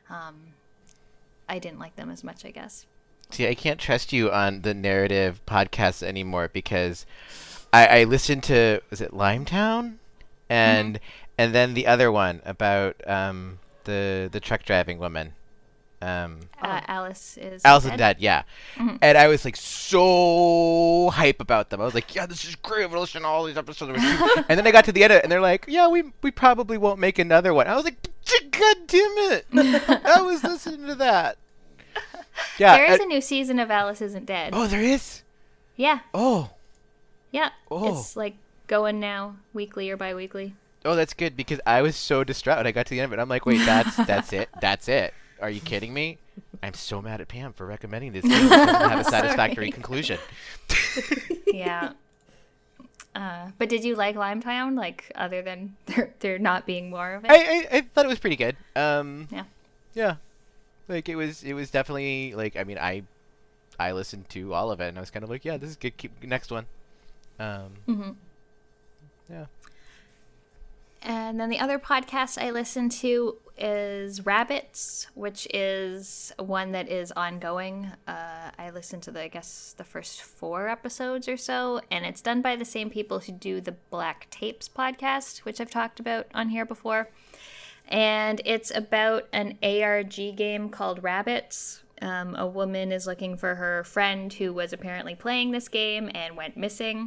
Speaker 1: I didn't like them as much, I guess.
Speaker 3: See, I can't trust you on the narrative podcasts anymore because I listened to, was it Limetown? And and then the other one about the truck driving woman.
Speaker 1: Alice is
Speaker 3: Dead, yeah. Mm-hmm. And I was like so hype about them. I was like, yeah, this is great. We're listening to all these episodes. And then I got to the end of it, and they're like, yeah, we probably won't make another one. I was like, God damn it. I was listening to that. Yeah,
Speaker 1: there is a new season of Alice Isn't Dead.
Speaker 3: Oh, there is?
Speaker 1: Yeah.
Speaker 3: Oh.
Speaker 1: Yeah.
Speaker 3: Oh.
Speaker 1: It's like going now, weekly or bi-weekly.
Speaker 3: Oh, that's good, because I was so distraught when I got to the end of it. I'm like, wait, that's it? That's it? Are you kidding me? I'm so mad at Pam for recommending this game. It doesn't have a satisfactory conclusion.
Speaker 1: Yeah. But did you like Limetown, like, other than there not being more of it?
Speaker 3: I thought it was pretty good.
Speaker 1: Yeah.
Speaker 3: Yeah. Like, it was definitely, like, I mean, I listened to all of it, and I was kind of like, yeah, this is good. Keep next one. Yeah.
Speaker 1: And then the other podcast I listen to is Rabbits, which is one that is ongoing. I listened to the first 4 episodes or so, and it's done by the same people who do the Black Tapes podcast, which I've talked about on here before. And it's about an ARG game called Rabbits. A woman is looking for her friend who was apparently playing this game and went missing.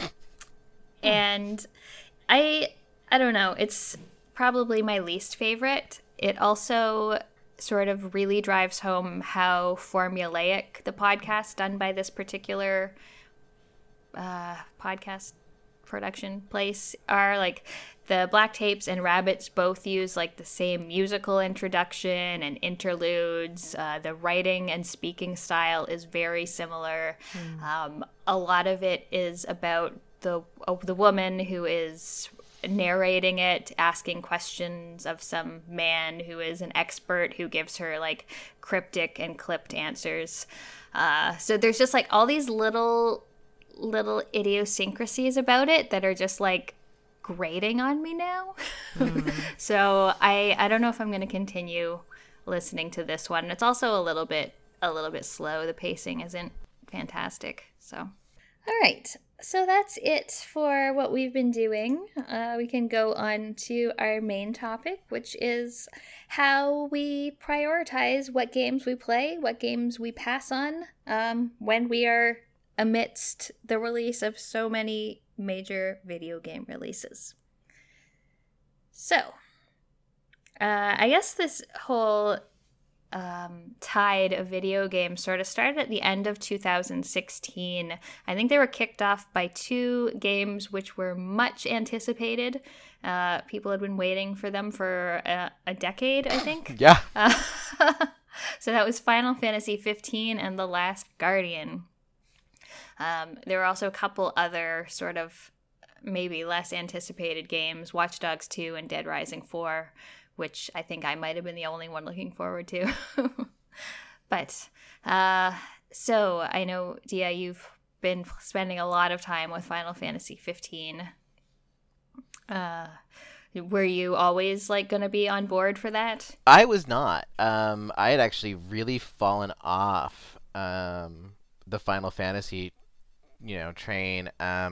Speaker 1: And I don't know. It's probably my least favorite. It also sort of really drives home how formulaic the podcast done by this particular podcast production place are. Like, the Black Tapes and Rabbits both use like the same musical introduction and interludes. The writing and speaking style is very similar. A lot of it is about the woman who is narrating it, asking questions of some man who is an expert who gives her like cryptic and clipped answers. So there's just like all these little idiosyncrasies about it that are just like grating on me now. So I don't know if I'm going to continue listening to this one. It's also a little bit slow. The pacing isn't fantastic. So all right. So that's it for what we've been doing. We can go on to our main topic, which is how we prioritize what games we play, what games we pass on, when we are amidst the release of so many major video game releases. So, I guess this whole tide of video games sort of started at the end of 2016. I think they were kicked off by 2 games which were much anticipated. People had been waiting for them for a decade, I think.
Speaker 3: Yeah.
Speaker 1: So that was Final Fantasy 15 and The Last Guardian. There were also a couple other sort of maybe less anticipated games, Watch Dogs 2 and Dead Rising 4, which I think I might have been the only one looking forward to. But, so I know, Dia, you've been spending a lot of time with Final Fantasy 15. Were you always, like, going to be on board for that?
Speaker 3: I was not. I had actually really fallen off the Final Fantasy, train.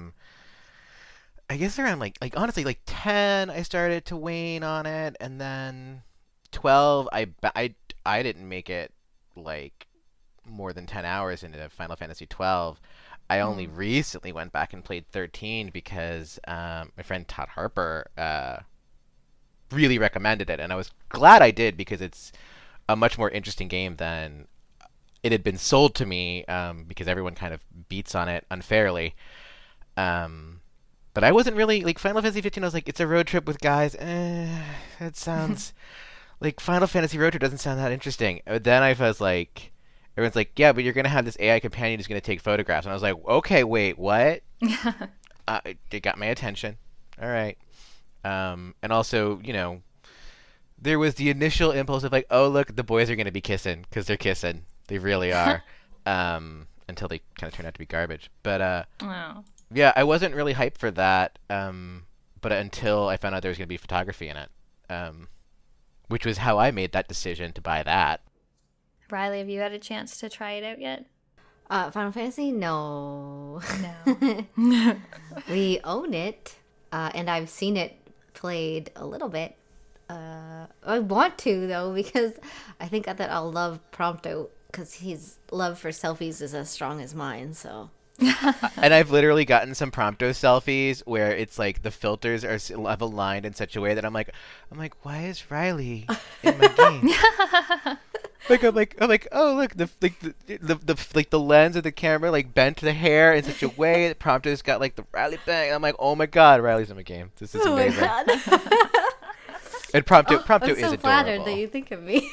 Speaker 3: I guess around like honestly like 10 I started to wane on it, and then 12 I didn't make it like more than 10 hours into Final Fantasy 12. I only recently went back and played 13 because my friend Todd Harper really recommended it, and I was glad I did because it's a much more interesting game than it had been sold to me, because everyone kind of beats on it unfairly. But I wasn't really like Final Fantasy 15. I was like, it's a road trip with guys. That sounds like Final Fantasy Road Trip doesn't sound that interesting. But then I was like, everyone's like, yeah, but you're gonna have this AI companion who's gonna take photographs, and I was like, okay, wait, what? It got my attention. All right. And also, there was the initial impulse of like, oh look, the boys are gonna be kissing because they're kissing. They really are. Until they kind of turned out to be garbage. But
Speaker 1: Oh.
Speaker 3: yeah, I wasn't really hyped for that. But until I found out there was gonna be photography in it, which was how I made that decision to buy that.
Speaker 1: Riley, have you had a chance to try it out yet?
Speaker 2: Final Fantasy? No.
Speaker 1: No.
Speaker 2: We own it, and I've seen it played a little bit. I want to, though, because I think that I'll love Prompto, because his love for selfies is as strong as mine, so...
Speaker 3: And I've literally gotten some Prompto selfies where it's like the filters are aligned in such a way that I'm like, why is Riley in my game? I'm like, oh look, the lens of the camera like bent the hair in such a way that Prompto's got like the Riley bang. I'm like, oh my god, Riley's in my game. This is amazing.
Speaker 2: Oh my god.
Speaker 3: And Prompto
Speaker 2: I'm
Speaker 3: is
Speaker 2: so
Speaker 3: adorable.
Speaker 2: flattered that you think of me.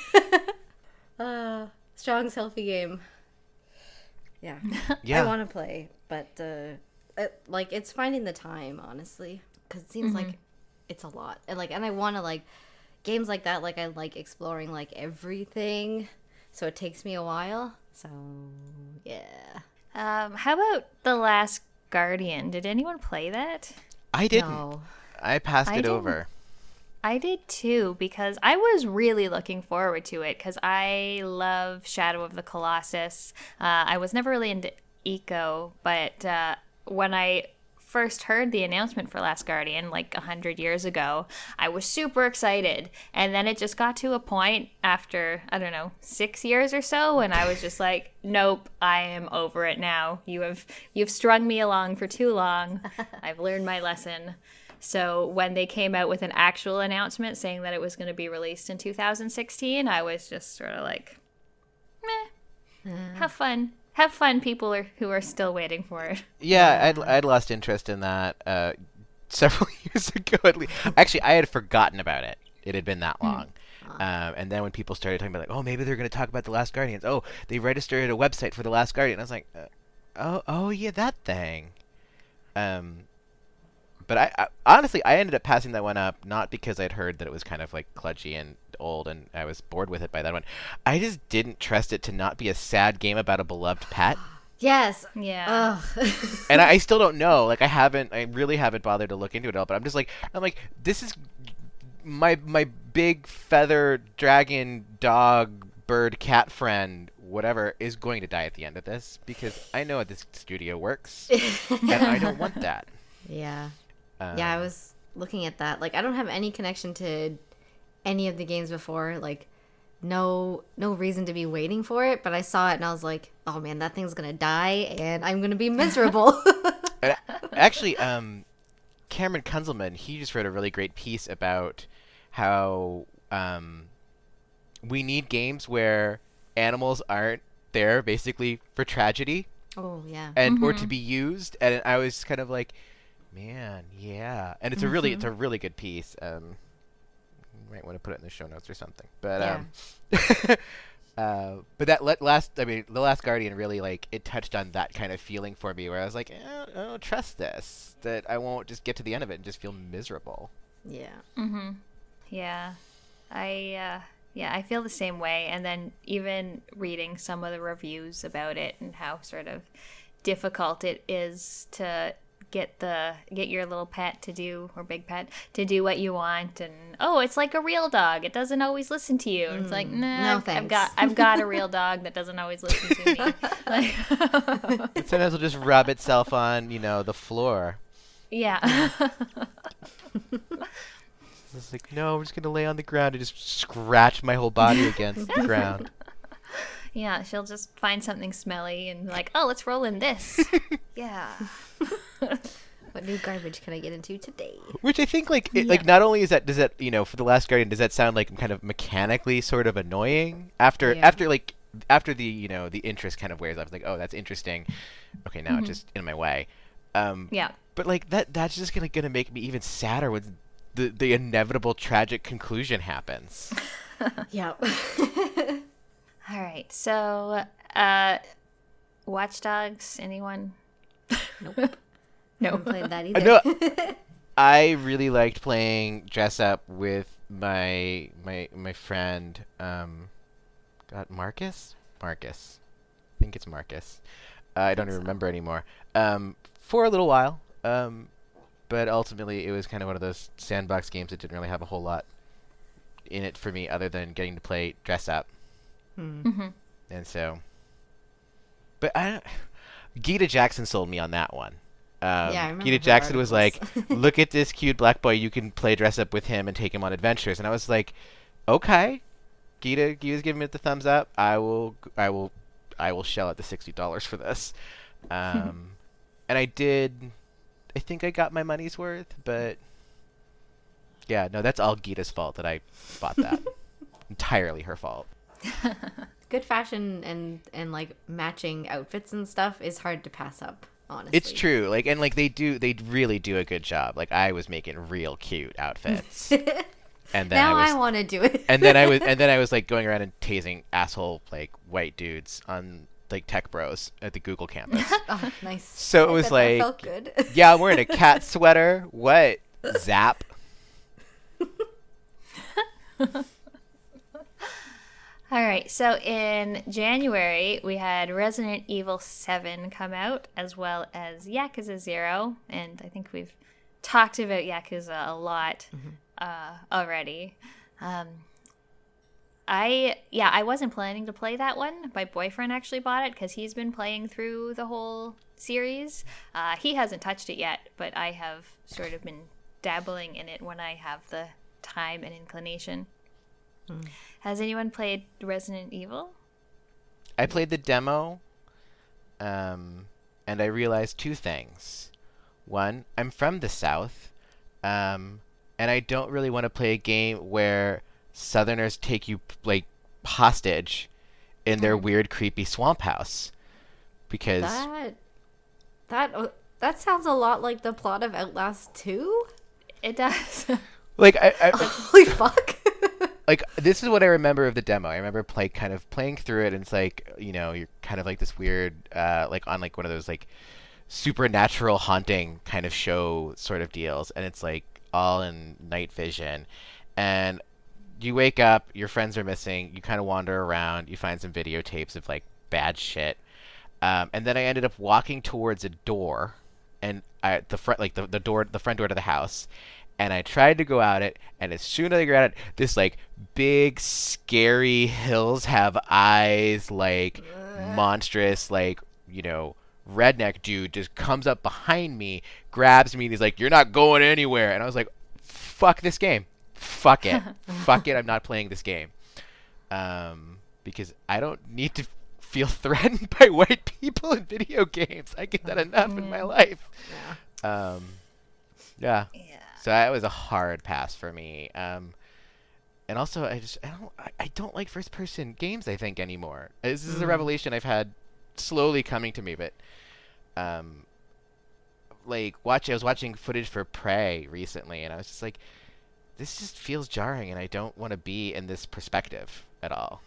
Speaker 2: Strong selfie game. Yeah.
Speaker 3: Yeah.
Speaker 2: I want to play, but it's finding the time, honestly, because it seems like it's a lot, and I want to games like that. I like exploring everything, so it takes me a while. So yeah.
Speaker 1: How about The Last Guardian? Did anyone play that?
Speaker 3: I didn't.
Speaker 2: No.
Speaker 3: I passed it
Speaker 1: didn't.
Speaker 3: over.
Speaker 1: I did too, because I was really looking forward to it, because I love Shadow of the Colossus. I was never really into Eco, but when I first heard the announcement for Last Guardian 100 years ago, I was super excited. And then it just got to a point after, I don't know, 6 years or so, and I was just like, nope, I am over it now. You've strung me along for too long. I've learned my lesson. So when they came out with an actual announcement saying that it was going to be released in 2016, I was just sort of like, meh, have fun. Have fun, people who are still waiting for it.
Speaker 3: Yeah, I'd lost interest in that several years ago at least. Actually, I had forgotten about it. It had been that long. And then when people started talking about oh, maybe they're going to talk about The Last Guardians. Oh, they registered a website for The Last Guardian. I was like, oh yeah, that thing. But I honestly, I ended up passing that one up, not because I'd heard that it was kind of kludgy and old and I was bored with it by that one. I just didn't trust it to not be a sad game about a beloved pet.
Speaker 2: Yes.
Speaker 1: Yeah.
Speaker 3: And I still don't know. I really haven't bothered to look into it all, but I'm like, this is my big feather dragon dog bird cat friend whatever is going to die at the end of this, because I know how this studio works and I don't want that.
Speaker 2: Yeah. Yeah, I was looking at that. I don't have any connection to any of the games before. No reason to be waiting for it. But I saw it and I was like, oh man, that thing's gonna die and I'm gonna be miserable.
Speaker 3: Actually, Cameron Kunzelman, he just wrote a really great piece about how we need games where animals aren't there basically for tragedy.
Speaker 2: Oh yeah.
Speaker 3: And or to be used. And I was kind of like, man, yeah, and it's a really good piece. You might want to put it in the show notes or something. But but The Last Guardian really it touched on that kind of feeling for me, where I was like, I don't trust this, that I won't just get to the end of it and just feel miserable.
Speaker 2: Yeah.
Speaker 1: Yeah. I feel the same way. And then even reading some of the reviews about it and how sort of difficult it is to get your little pet to do, or big pet to do what you want, and it's like a real dog, it doesn't always listen to you. It's like, nah,
Speaker 2: no thanks.
Speaker 1: I've got a real dog that doesn't always listen to me.
Speaker 3: It sometimes will just rub itself on the floor.
Speaker 1: Yeah.
Speaker 3: It's like, no, I'm just gonna lay on the ground and just scratch my whole body against the ground.
Speaker 1: Yeah, she'll just find something smelly and let's roll in this. Yeah.
Speaker 2: What new garbage can I get into today?
Speaker 3: Which I think, like, like not only does that, for The Last Guardian, does that sound like kind of mechanically sort of annoying after the interest kind of wears off. It's like, oh, that's interesting. Okay, now it's just in my way.
Speaker 1: Yeah.
Speaker 3: But like that's just gonna make me even sadder when the inevitable tragic conclusion happens.
Speaker 2: Yeah.
Speaker 1: All right. So, Watch Dogs. Anyone?
Speaker 2: Nope.
Speaker 1: No.
Speaker 2: Haven't played that either.
Speaker 3: No, I really liked playing dress up with my friend. Marcus. I think it's Marcus. I don't even remember anymore. For a little while. But ultimately, it was kind of one of those sandbox games that didn't really have a whole lot in it for me, other than getting to play dress up.
Speaker 1: Mm-hmm.
Speaker 3: And so, but Gita Jackson sold me on that one.
Speaker 2: Yeah, I remember
Speaker 3: Gita
Speaker 2: her
Speaker 3: Jackson was like,
Speaker 2: articles.
Speaker 3: "Look at this cute black boy. You can play dress up with him and take him on adventures." And I was like, "Okay." Gita's giving me the thumbs up. I will shell out the $60 for this. And I did. I think I got my money's worth, but yeah, no, that's all Gita's fault that I bought that. Entirely her fault.
Speaker 2: Good fashion and like matching outfits and stuff is hard to pass up, honestly.
Speaker 3: It's true. Like, and like they really do a good job. Like, I was making real cute outfits. And then
Speaker 2: now I want to do it.
Speaker 3: and then I was like going around and tasing asshole like white dudes on like Tech Bros at the Google campus.
Speaker 2: Oh, nice.
Speaker 3: So it was
Speaker 2: bet
Speaker 3: like,
Speaker 2: that felt good.
Speaker 3: yeah, I'm wearing a cat sweater. What? Zap.
Speaker 1: All right. So in January, we had Resident Evil 7 come out, as well as Yakuza 0. And I think we've talked about Yakuza a lot already. I wasn't planning to play that one. My boyfriend actually bought it because he's been playing through the whole series. He hasn't touched it yet, but I have sort of been dabbling in it when I have the time and inclination. Has anyone played Resident Evil?
Speaker 3: I played the demo, and I realized two things. One, I'm from the South, and I don't really want to play a game where Southerners take you like hostage in their weird, creepy swamp house, because
Speaker 2: that sounds a lot like the plot of Outlast 2.
Speaker 1: It does.
Speaker 3: like
Speaker 2: Holy fuck.
Speaker 3: like this is what I remember of the demo. I remember kind of playing through it, and it's like, you're kind of like this weird, like on like one of those like supernatural haunting kind of show sort of deals, and it's like all in night vision, and you wake up, your friends are missing, you kind of wander around, you find some videotapes of like bad shit, and then I ended up walking towards a door, and the front door to the house, and I tried to go out it, and as soon as I got it, this like big scary hills have eyes, like monstrous, like, redneck dude just comes up behind me, grabs me, and he's like, "You're not going anywhere." And I was like, fuck this game. Fuck it. Fuck it, I'm not playing this game. Because I don't need to feel threatened by white people in video games. I get that enough in my life. Yeah. So that was a hard pass for me. And also, I don't like first-person games, I think, anymore. This is a revelation I've had slowly coming to me, but I was watching footage for Prey recently, and I was just like, this just feels jarring, and I don't want to be in this perspective at all.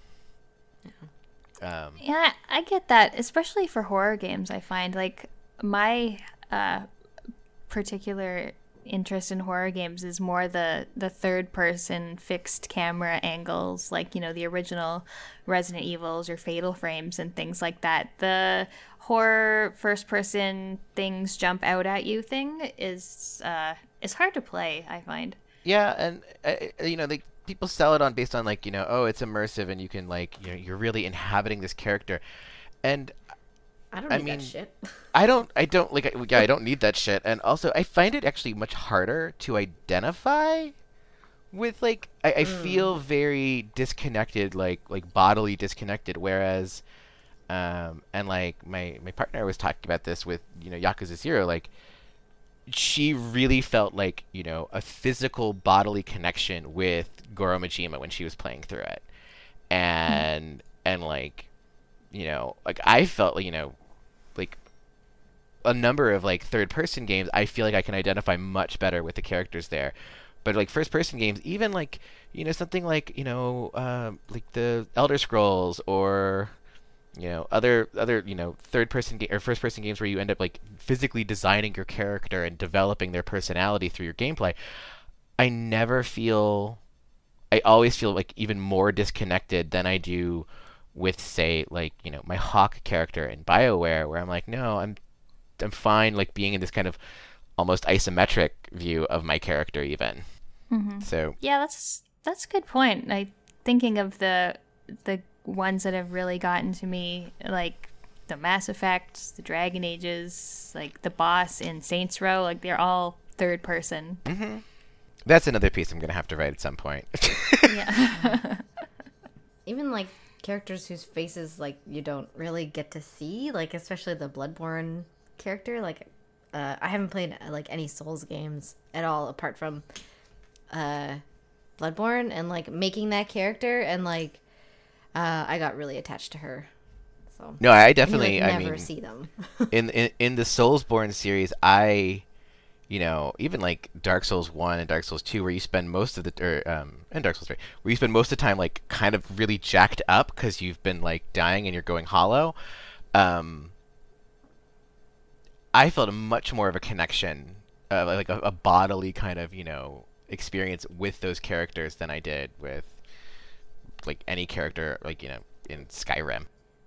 Speaker 1: Yeah, I get that, especially for horror games. I find like my particular interest in horror games is more the third person fixed camera angles, like the original Resident Evils or Fatal Frames and things like that. The horror first person things jump out at you thing is hard to play, I find.
Speaker 3: Yeah, and like people sell it based on like, oh, it's immersive and you can like, you're really inhabiting this character, and
Speaker 2: I don't need that shit.
Speaker 3: I don't need that shit. And also, I find it actually much harder to identify with, like, I feel very disconnected, like bodily disconnected. Whereas, and like my partner was talking about this with, Yakuza 0, like, she really felt like, a physical bodily connection with Goro Majima when she was playing through it. And like, like I felt, like a number of like third person games, I feel like I can identify much better with the characters there. But like first person games, even like, something like, like the Elder Scrolls or other third person or first person games where you end up like physically designing your character and developing their personality through your gameplay, I always feel like even more disconnected than I do with, say, like, my Hawk character in BioWare, where I'm like, no, I'm fine like being in this kind of almost isometric view of my character even. So
Speaker 1: yeah, that's a good point. Thinking of the ones that have really gotten to me, like the Mass Effect, the Dragon Ages, like the boss in Saints Row, like they're all third person.
Speaker 3: That's another piece I'm gonna have to write at some point.
Speaker 1: Yeah.
Speaker 2: Even like characters whose faces like you don't really get to see, like especially the Bloodborne character. Like I haven't played like any Souls games at all apart from Bloodborne, and like making that character, and like I got really attached to her. So
Speaker 3: no, I definitely,
Speaker 2: you, like, never see them.
Speaker 3: in the Soulsborne series, I even like Dark Souls 1 and Dark Souls 2, where you spend most of and Dark Souls 3, where you spend most of the time like kind of really jacked up because you've been like dying and you're going hollow. I felt a much more of a connection, like a bodily kind of experience with those characters than I did with like any character like in Skyrim.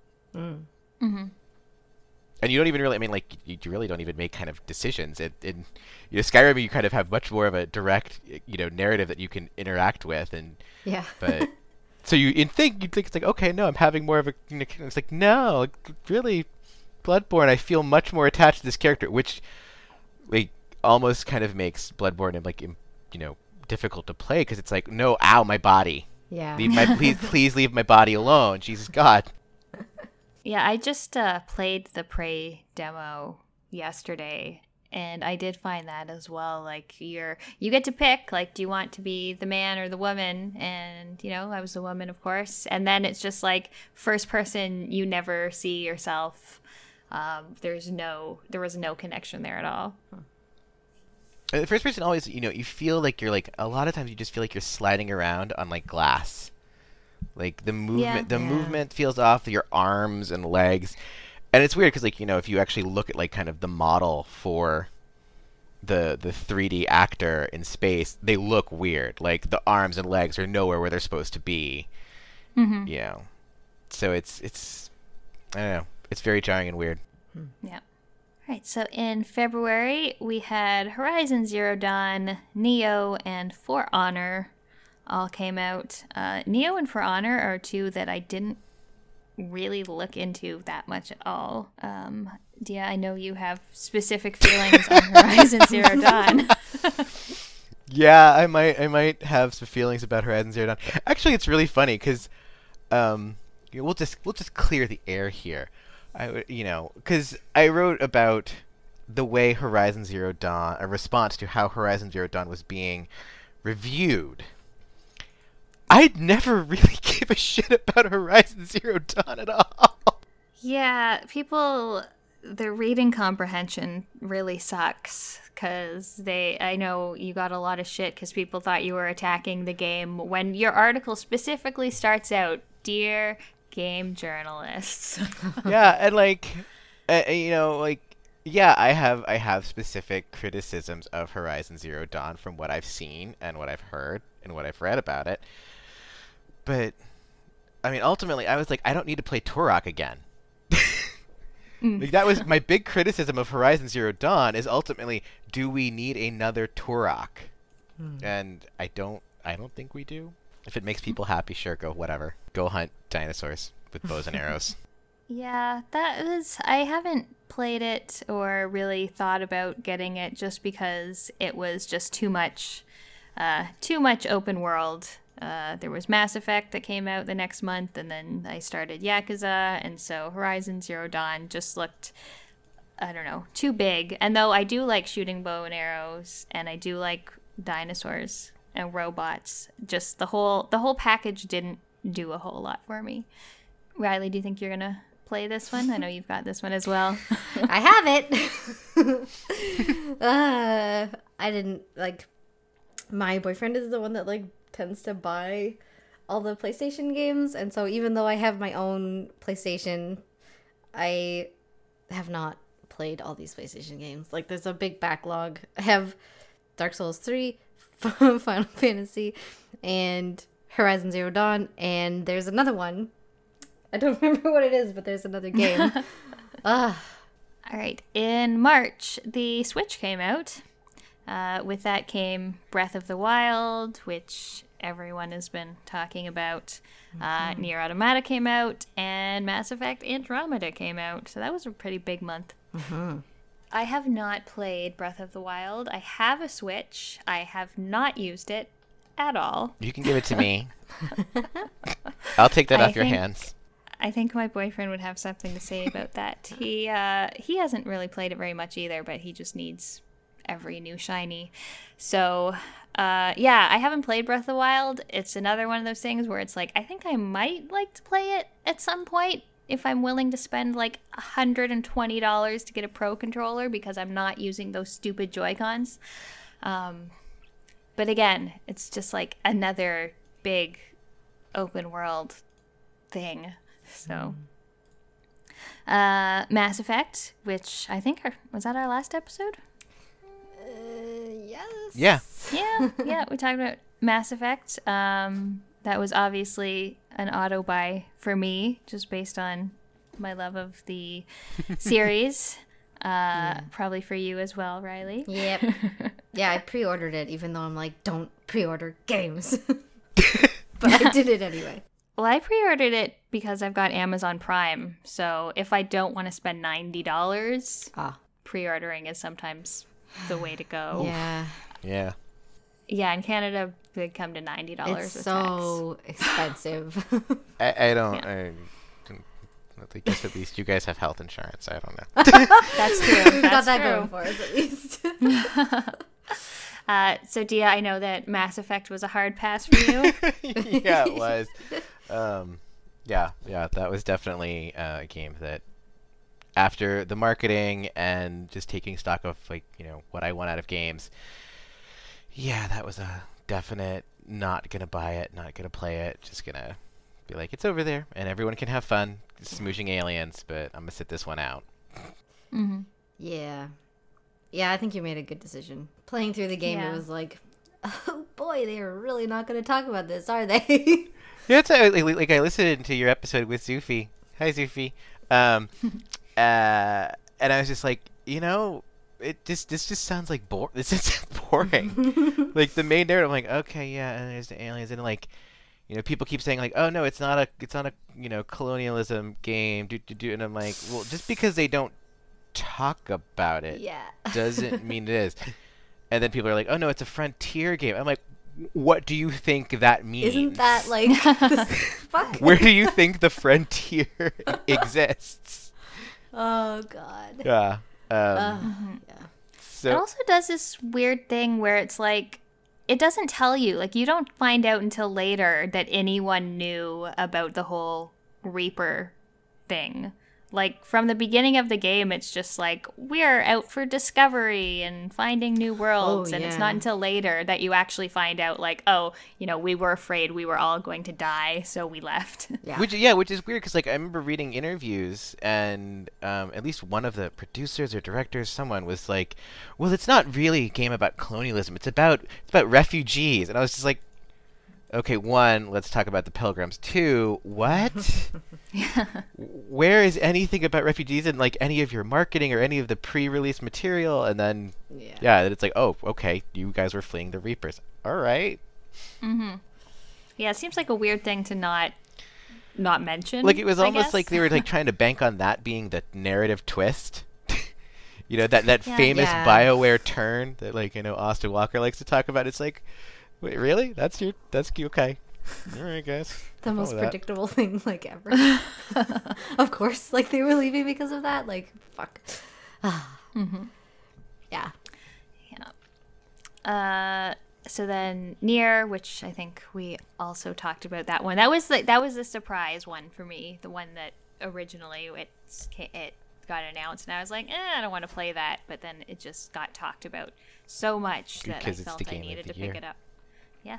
Speaker 3: And you don't even really, I mean, like, you really don't even make kind of decisions. In Skyrim, you kind of have much more of a direct, narrative that you can interact with, and
Speaker 2: Yeah.
Speaker 3: but so you'd think it's like, okay, no, I'm having more of a. It's like, no, like, really, Bloodborne, I feel much more attached to this character, which like almost kind of makes Bloodborne like difficult to play, because it's like, no, ow, my body.
Speaker 2: Yeah.
Speaker 3: Please leave my body alone. Jesus God.
Speaker 1: Yeah, I just played the Prey demo yesterday, and I did find that as well. Like you get to pick, like, do you want to be the man or the woman? And I was the woman, of course. And then it's just like first person, you never see yourself. There was no connection there at all.
Speaker 3: The first person always, you feel like you're like, a lot of times you just feel like you're sliding around on like glass. Like the movement feels off, your arms and legs. And it's weird because like, if you actually look at like kind of the model for the 3D actor in space, they look weird. Like the arms and legs are nowhere where they're supposed to be. So it's I don't know, it's very jarring and weird.
Speaker 1: Yeah. All right, so in February, we had Horizon Zero Dawn, Neo, and For Honor all came out. Neo and For Honor are two that I didn't really look into that much at all. Dia, I know you have specific feelings on Horizon Zero Dawn.
Speaker 3: Yeah, I might have some feelings about Horizon Zero Dawn. Actually, it's really funny because we'll just clear the air here. Because I wrote about the way Horizon Zero Dawn, a response to how Horizon Zero Dawn was being reviewed. I'd never really give a shit about Horizon Zero Dawn at all.
Speaker 1: Yeah, their reading comprehension really sucks, because I know you got a lot of shit because people thought you were attacking the game when your article specifically starts out, "Dear game journalists."
Speaker 3: Yeah, and like, yeah, I have specific criticisms of Horizon Zero Dawn from what I've seen and what I've heard and what I've read about it. But I mean, ultimately, I was like, I don't need to play Turok again. Like, that was my big criticism of Horizon Zero Dawn, is ultimately, do we need another Turok? And I don't think we do. If it makes people happy, sure, whatever. Go hunt dinosaurs with bows and arrows.
Speaker 1: Yeah, I haven't played it or really thought about getting it just because it was just too much open world. There was Mass Effect that came out the next month, and then I started Yakuza, and so Horizon Zero Dawn just looked I don't know, too big. And though I do like shooting bow and arrows, and I do like dinosaurs and robots, just the whole package didn't do a whole lot for me. Riley, do you think you're gonna play this one? I know you've got this one as well.
Speaker 2: I have it. I didn't like. My boyfriend is the one that like tends to buy all the PlayStation games, and so even though I have my own PlayStation, I have not played all these PlayStation games. Like, there's a big backlog. I have Dark Souls 3, Final Fantasy, and Horizon Zero Dawn, and there's another one. I don't remember what it is, but there's another game.
Speaker 1: All right. In March, the Switch came out. With that came Breath of the Wild, which everyone has been talking about. Nier Automata came out, and Mass Effect Andromeda came out. So that was a pretty big month. I have not played Breath of the Wild. I have a Switch. I have not used it at all.
Speaker 3: You can give it to me. I'll take that off your hands.
Speaker 1: I think my boyfriend would have something to say about that. He hasn't really played it very much either, but he just needs every new shiny. So, yeah, I haven't played Breath of the Wild. It's another one of those things where it's like, I think I might like to play it at some point if I'm willing to spend like $120 to get a Pro controller, because I'm not using those stupid Joy-Cons. But again, it's just like another big open world thing. So, Mass Effect, which I think was that our last episode?
Speaker 2: Yes.
Speaker 1: Yeah, we talked about Mass Effect. That was obviously an auto buy for me, just based on my love of the series. Probably for you as well, Riley.
Speaker 2: Yep. Yeah, I pre-ordered it, even though I'm like, don't pre-order games. But I did it anyway.
Speaker 1: Well, I pre-ordered it because I've got Amazon Prime. So if I don't want to spend $90, pre-ordering is sometimes the way to go.
Speaker 2: Yeah.
Speaker 3: Yeah,
Speaker 1: in Canada, they come to $90
Speaker 2: it's
Speaker 1: with
Speaker 2: so expensive.
Speaker 3: I don't.
Speaker 1: Yeah.
Speaker 3: I guess at least you guys have health insurance. I don't know.
Speaker 1: That's true.
Speaker 2: We've got that going for us, at least.
Speaker 1: So, Dia, I know that Mass Effect was a hard pass for you.
Speaker 3: Yeah, it was. Yeah, that was definitely a game that, after the marketing and just taking stock of, like, what I want out of games, yeah, that was a definite not gonna buy it, not gonna play it, just gonna be like, it's over there and everyone can have fun smooching aliens, but I'm gonna sit this one out.
Speaker 1: Mm-hmm.
Speaker 2: Yeah, I think you made a good decision. Playing through the game, It was like, oh boy, they are really not going to talk about this, are they?
Speaker 3: Yeah, it's like I listened to your episode with Zufi. Hi, Zufi. And I was just like, this just sounds like this is boring. Like, the main narrative, I'm like, okay, yeah, and there's the aliens, and like, people keep saying like, oh no, it's not a colonialism game, and I'm like, well, just because they don't talk about it doesn't mean it is. And then people are like, oh no, it's a frontier game. I'm like, what do you think that means?
Speaker 2: Isn't that like fuck?
Speaker 3: Where do you think the frontier exists?
Speaker 2: Oh god.
Speaker 3: Yeah.
Speaker 2: Yeah.
Speaker 3: So
Speaker 1: it also does this weird thing where it's like, it doesn't tell you, like, you don't find out until later that anyone knew about the whole Reaper thing. Like, from the beginning of the game, it's just like, we're out for discovery and finding new worlds. And it's not until later that you actually find out, like, oh, we were afraid we were all going to die, so we left.
Speaker 2: Yeah.
Speaker 3: Which is weird, because, like, I remember reading interviews, and at least one of the producers or directors, someone was like, well, it's not really a game about colonialism. It's about refugees. And I was just like, okay, one, let's talk about the Pilgrims. Two, what? Where is anything about refugees in, like, any of your marketing or any of the pre-release material? And then, it's like, oh, okay, you guys were fleeing the Reapers. All right.
Speaker 1: Mm-hmm. Yeah, it seems like a weird thing to not mention.
Speaker 3: Like, it was almost like they were, like, trying to bank on that being the narrative twist. That famous BioWare turn that, like, Austin Walker likes to talk about. It's like, wait, really? That's okay. All right, guys.
Speaker 2: The most predictable thing, like, ever. Of course, like, they were leaving because of that. Like, fuck. Yeah.
Speaker 1: So then Nier, which I think we also talked about that one. That was the surprise one for me. The one that originally it got announced, and I was like, I don't want to play that. But then it just got talked about so much that I felt I needed to pick it up. Yes.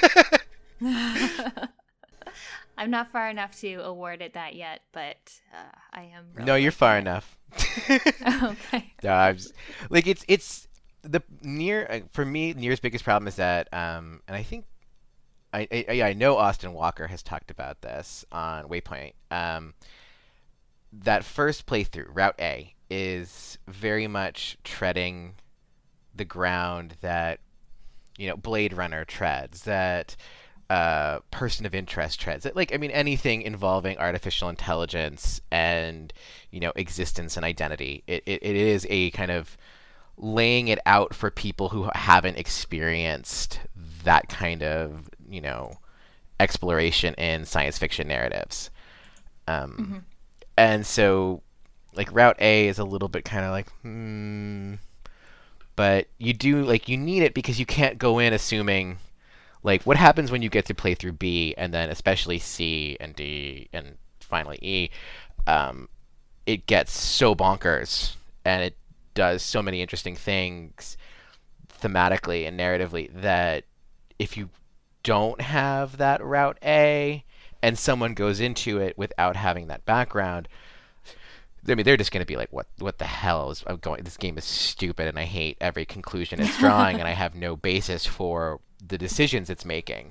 Speaker 1: I'm not far enough to award it that yet, but I am. Really
Speaker 3: no, you're far enough.
Speaker 1: Okay.
Speaker 3: No, I'm just, like it's the Nier for me. Nier's biggest problem is that, and I think I know Austin Walker has talked about this on Waypoint. That first playthrough, Route A, is very much treading the ground that Blade Runner treads, that Person of Interest treads. Like, I mean, anything involving artificial intelligence and existence and identity. It is a kind of laying it out for people who haven't experienced that kind of exploration in science fiction narratives. And so, like, Route A is a little bit kind of like, but you need it because you can't go in assuming, like, what happens when you get to play through B and then especially C and D and finally E, it gets so bonkers and it does so many interesting things thematically and narratively that if you don't have that Route A and someone goes into it without having that background, I mean, they're just going to be like, what the hell is going? This game is stupid, and I hate every conclusion it's drawing, and I have no basis for the decisions it's making.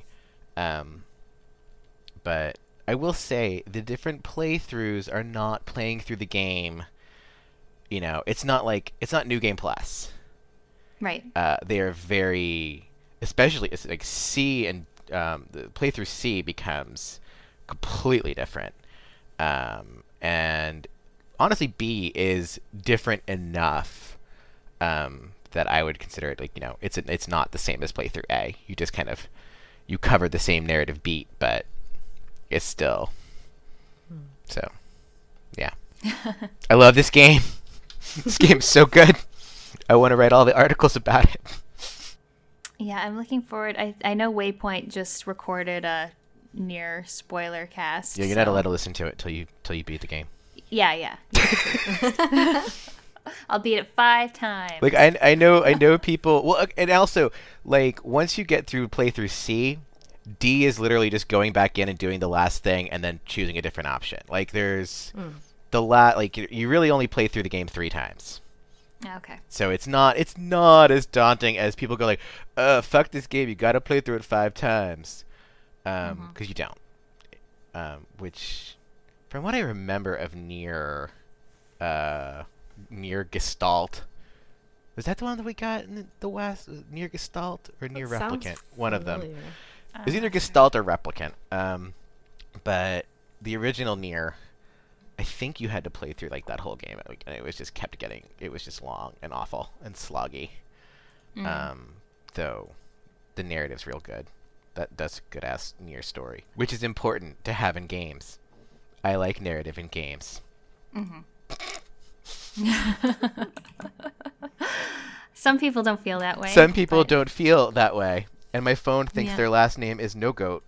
Speaker 3: But I will say the different playthroughs are not playing through the game. It's not New Game Plus.
Speaker 1: Right.
Speaker 3: They are very, especially like C and the playthrough C becomes completely different. And honestly, B is different enough that I would consider it it's not the same as playthrough A. You just kind of cover the same narrative beat, but it's still so. Yeah, I love this game. This game is so good. I want to write all the articles about it.
Speaker 1: Yeah, I'm looking forward. I know Waypoint just recorded a Nier spoiler cast.
Speaker 3: Yeah, you're not allowed to listen to it till you beat the game.
Speaker 1: Yeah. I'll beat it 5 times.
Speaker 3: Like I know people. Well, and also like once you get through playthrough C, D is literally just going back in and doing the last thing and then choosing a different option. Like there's like you really only play through the game 3 times.
Speaker 1: Okay.
Speaker 3: So it's not as daunting as people go like, fuck this game, you got to play through it 5 times. Because you don't. Which, from what I remember of Nier Gestalt, was that the one that we got in the West? Nier Gestalt or Nier Replicant? One of them. It was either Gestalt or Replicant. But the original Nier, I think you had to play through like that whole game, and it was just it was just long and awful and sloggy. Though the narrative's real good. That's a good ass Nier story, which is important to have in games. I like narrative in games.
Speaker 1: Some people don't feel that way.
Speaker 3: Some people don't feel that way, and my phone thinks their last name is No Goat.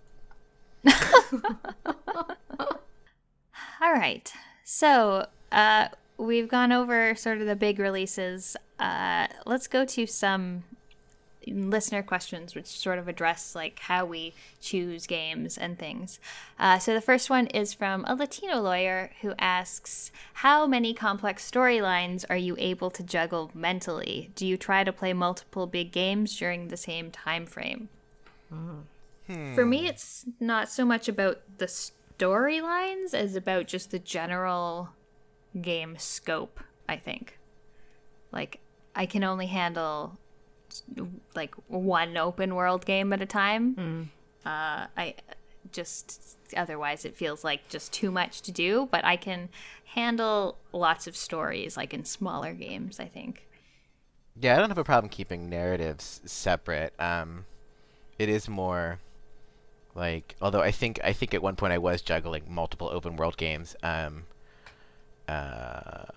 Speaker 1: All right. So we've gone over sort of the big releases. Let's go to some listener questions, which sort of address like how we choose games and things. So the first one is from a Latino lawyer who asks, how many complex storylines are you able to juggle mentally? Do you try to play multiple big games during the same time frame? For me, it's not so much about the storylines as about just the general game scope, I think. Like, I can only handle like one open world game at a time. I just otherwise it feels like just too much to do, but I can handle lots of stories like in smaller games, I think.
Speaker 3: Yeah, I don't have a problem keeping narratives separate. It is more like, although I think at one point I was juggling multiple open world games.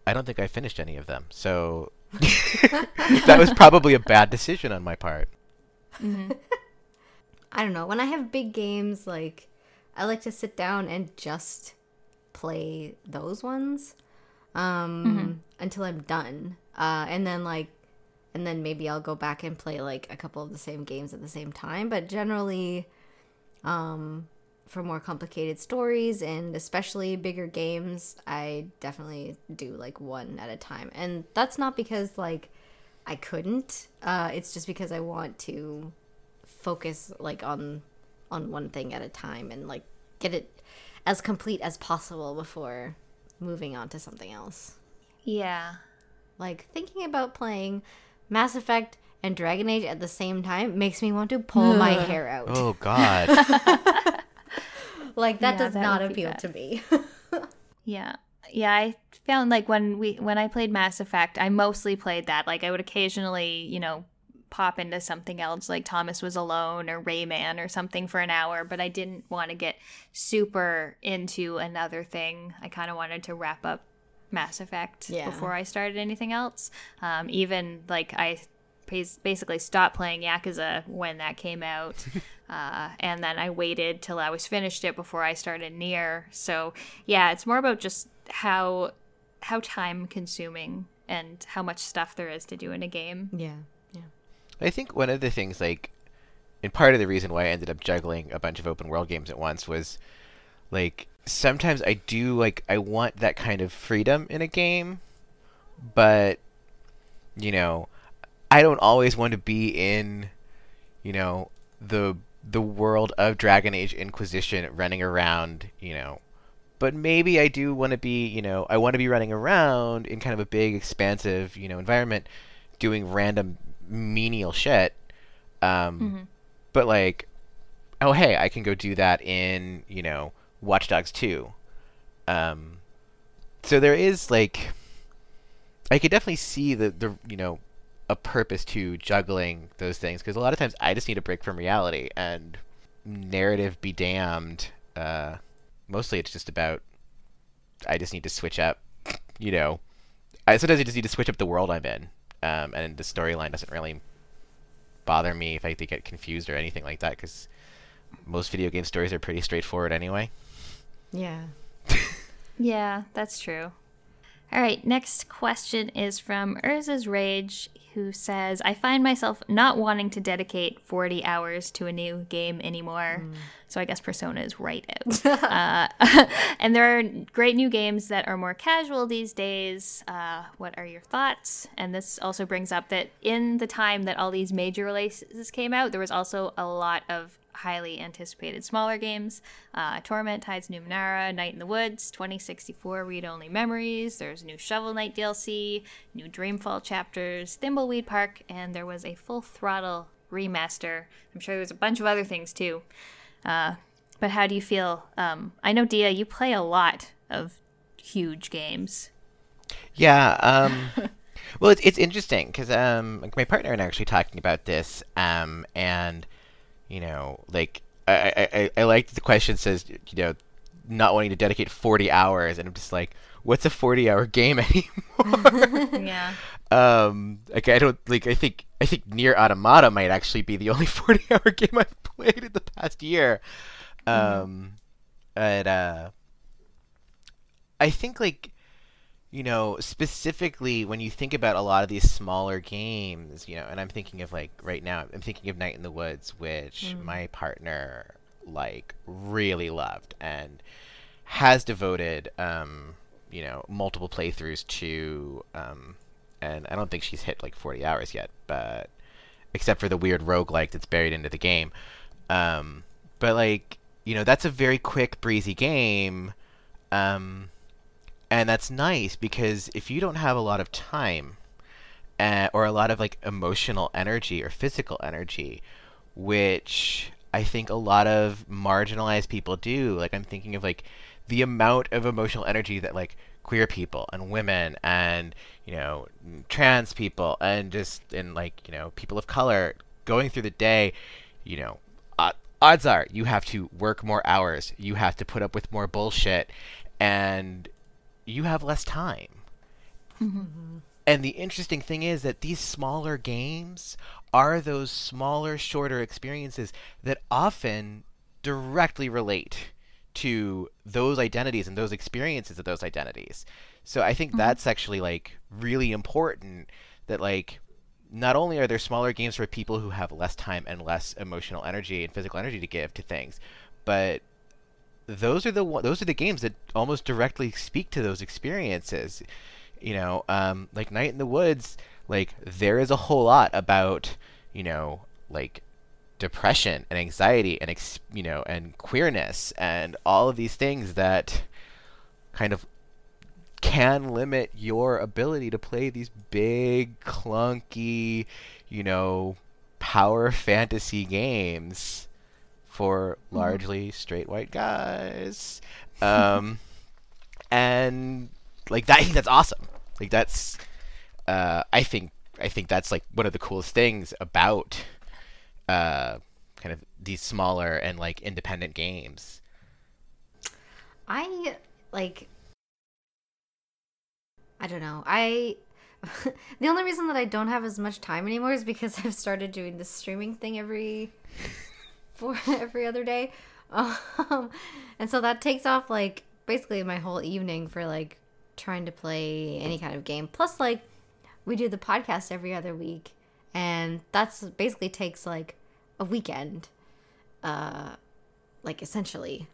Speaker 3: I don't think I finished any of them. So that was probably a bad decision on my part.
Speaker 1: Mm-hmm.
Speaker 2: I don't know. When I have big games, like, I like to sit down and just play those ones until I'm done. And then maybe I'll go back and play like a couple of the same games at the same time. But generally, for more complicated stories and especially bigger games, I definitely do like one at a time. And that's not because like I couldn't. It's just because I want to focus like on one thing at a time and like get it as complete as possible before moving on to something else.
Speaker 1: Yeah.
Speaker 2: Like thinking about playing Mass Effect and Dragon Age at the same time makes me want to pull my hair out.
Speaker 3: Oh, God.
Speaker 2: Like that
Speaker 1: Yeah,
Speaker 2: does
Speaker 1: that
Speaker 2: not
Speaker 1: would be
Speaker 2: appeal
Speaker 1: bad.
Speaker 2: to me.
Speaker 1: Yeah. Yeah, I found like when I played Mass Effect, I mostly played that. Like I would occasionally, pop into something else like Thomas Was Alone or Rayman or something for an hour, but I didn't want to get super into another thing. I kind of wanted to wrap up Mass Effect before I started anything else. Even like I basically stopped playing Yakuza when that came out. And then I waited till I was finished it before I started Nier. So yeah, it's more about just how time consuming and how much stuff there is to do in a game.
Speaker 2: Yeah.
Speaker 3: I think one of the things, like, and part of the reason why I ended up juggling a bunch of open world games at once was, like, sometimes I do, like, I want that kind of freedom in a game, but, I don't always want to be in, the world of Dragon Age Inquisition running around, but maybe I do want to be, I want to be running around in kind of a big, expansive, environment doing random menial shit. But like, oh, hey, I can go do that in, Watch Dogs 2. So there is like, I could definitely see the a purpose to juggling those things, because a lot of times I just need a break from reality, and narrative be damned. Mostly it's just about, I just need to switch up, sometimes I just need to switch up the world I'm in. And the storyline doesn't really bother me if I get confused or anything like that, because most video game stories are pretty straightforward anyway.
Speaker 2: Yeah.
Speaker 1: Yeah, that's true. All right, next question is from Urza's Rage, who says, I find myself not wanting to dedicate 40 hours to a new game anymore. So I guess Persona is right out. And there are great new games that are more casual these days. What are your thoughts? And this also brings up that in the time that all these major releases came out, there was also a lot of highly anticipated smaller games. Torment, Tides Numenera, Night in the Woods, 2064 Read-Only Memories, there's new Shovel Knight DLC, new Dreamfall chapters, Thimbleweed Park, and there was a Full Throttle remaster. I'm sure there's a bunch of other things too. But how do you feel? I know, Dia, you play a lot of huge games.
Speaker 3: Yeah, well, it's interesting, because my partner and I are actually talking about this, and like, I like the question says, not wanting to dedicate 40 hours, and I'm just like, what's a 40-hour game anymore?
Speaker 1: Yeah.
Speaker 3: Like, I don't, like, I think Nier Automata might actually be the only 40-hour game I've played in the past year. And I think, like, specifically when you think about a lot of these smaller games, and I'm thinking of, like, right now, I'm thinking of Night in the Woods, which my partner, like, really loved and has devoted, multiple playthroughs to, and I don't think she's hit, like, 40 hours yet, but except for the weird roguelike that's buried into the game. But, like, that's a very quick, breezy game, and that's nice, because if you don't have a lot of time, or a lot of, like, emotional energy or physical energy, which I think a lot of marginalized people do, like, I'm thinking of, like, the amount of emotional energy that, like, queer people and women and, trans people and like, people of color going through the day, odds are you have to work more hours, you have to put up with more bullshit, and you have less time. And the interesting thing is that these smaller games are those smaller, shorter experiences that often directly relate to those identities and those experiences of those identities. So I think that's actually like really important, that like not only are there smaller games for people who have less time and less emotional energy and physical energy to give to things, but those are the games that almost directly speak to those experiences. Like Night in the Woods, like there is a whole lot about, like depression and anxiety and and queerness and all of these things that kind of can limit your ability to play these big, clunky, power fantasy games for largely straight white guys. And like that, I think that's awesome. Like that's, I think that's like one of the coolest things about kind of these smaller and like independent games.
Speaker 2: I don't know. The only reason that I don't have as much time anymore is because I've started doing this streaming thing every other day. And so that takes off like basically my whole evening for like trying to play any kind of game. Plus like we do the podcast every other week, and that's basically takes like a weekend, like essentially.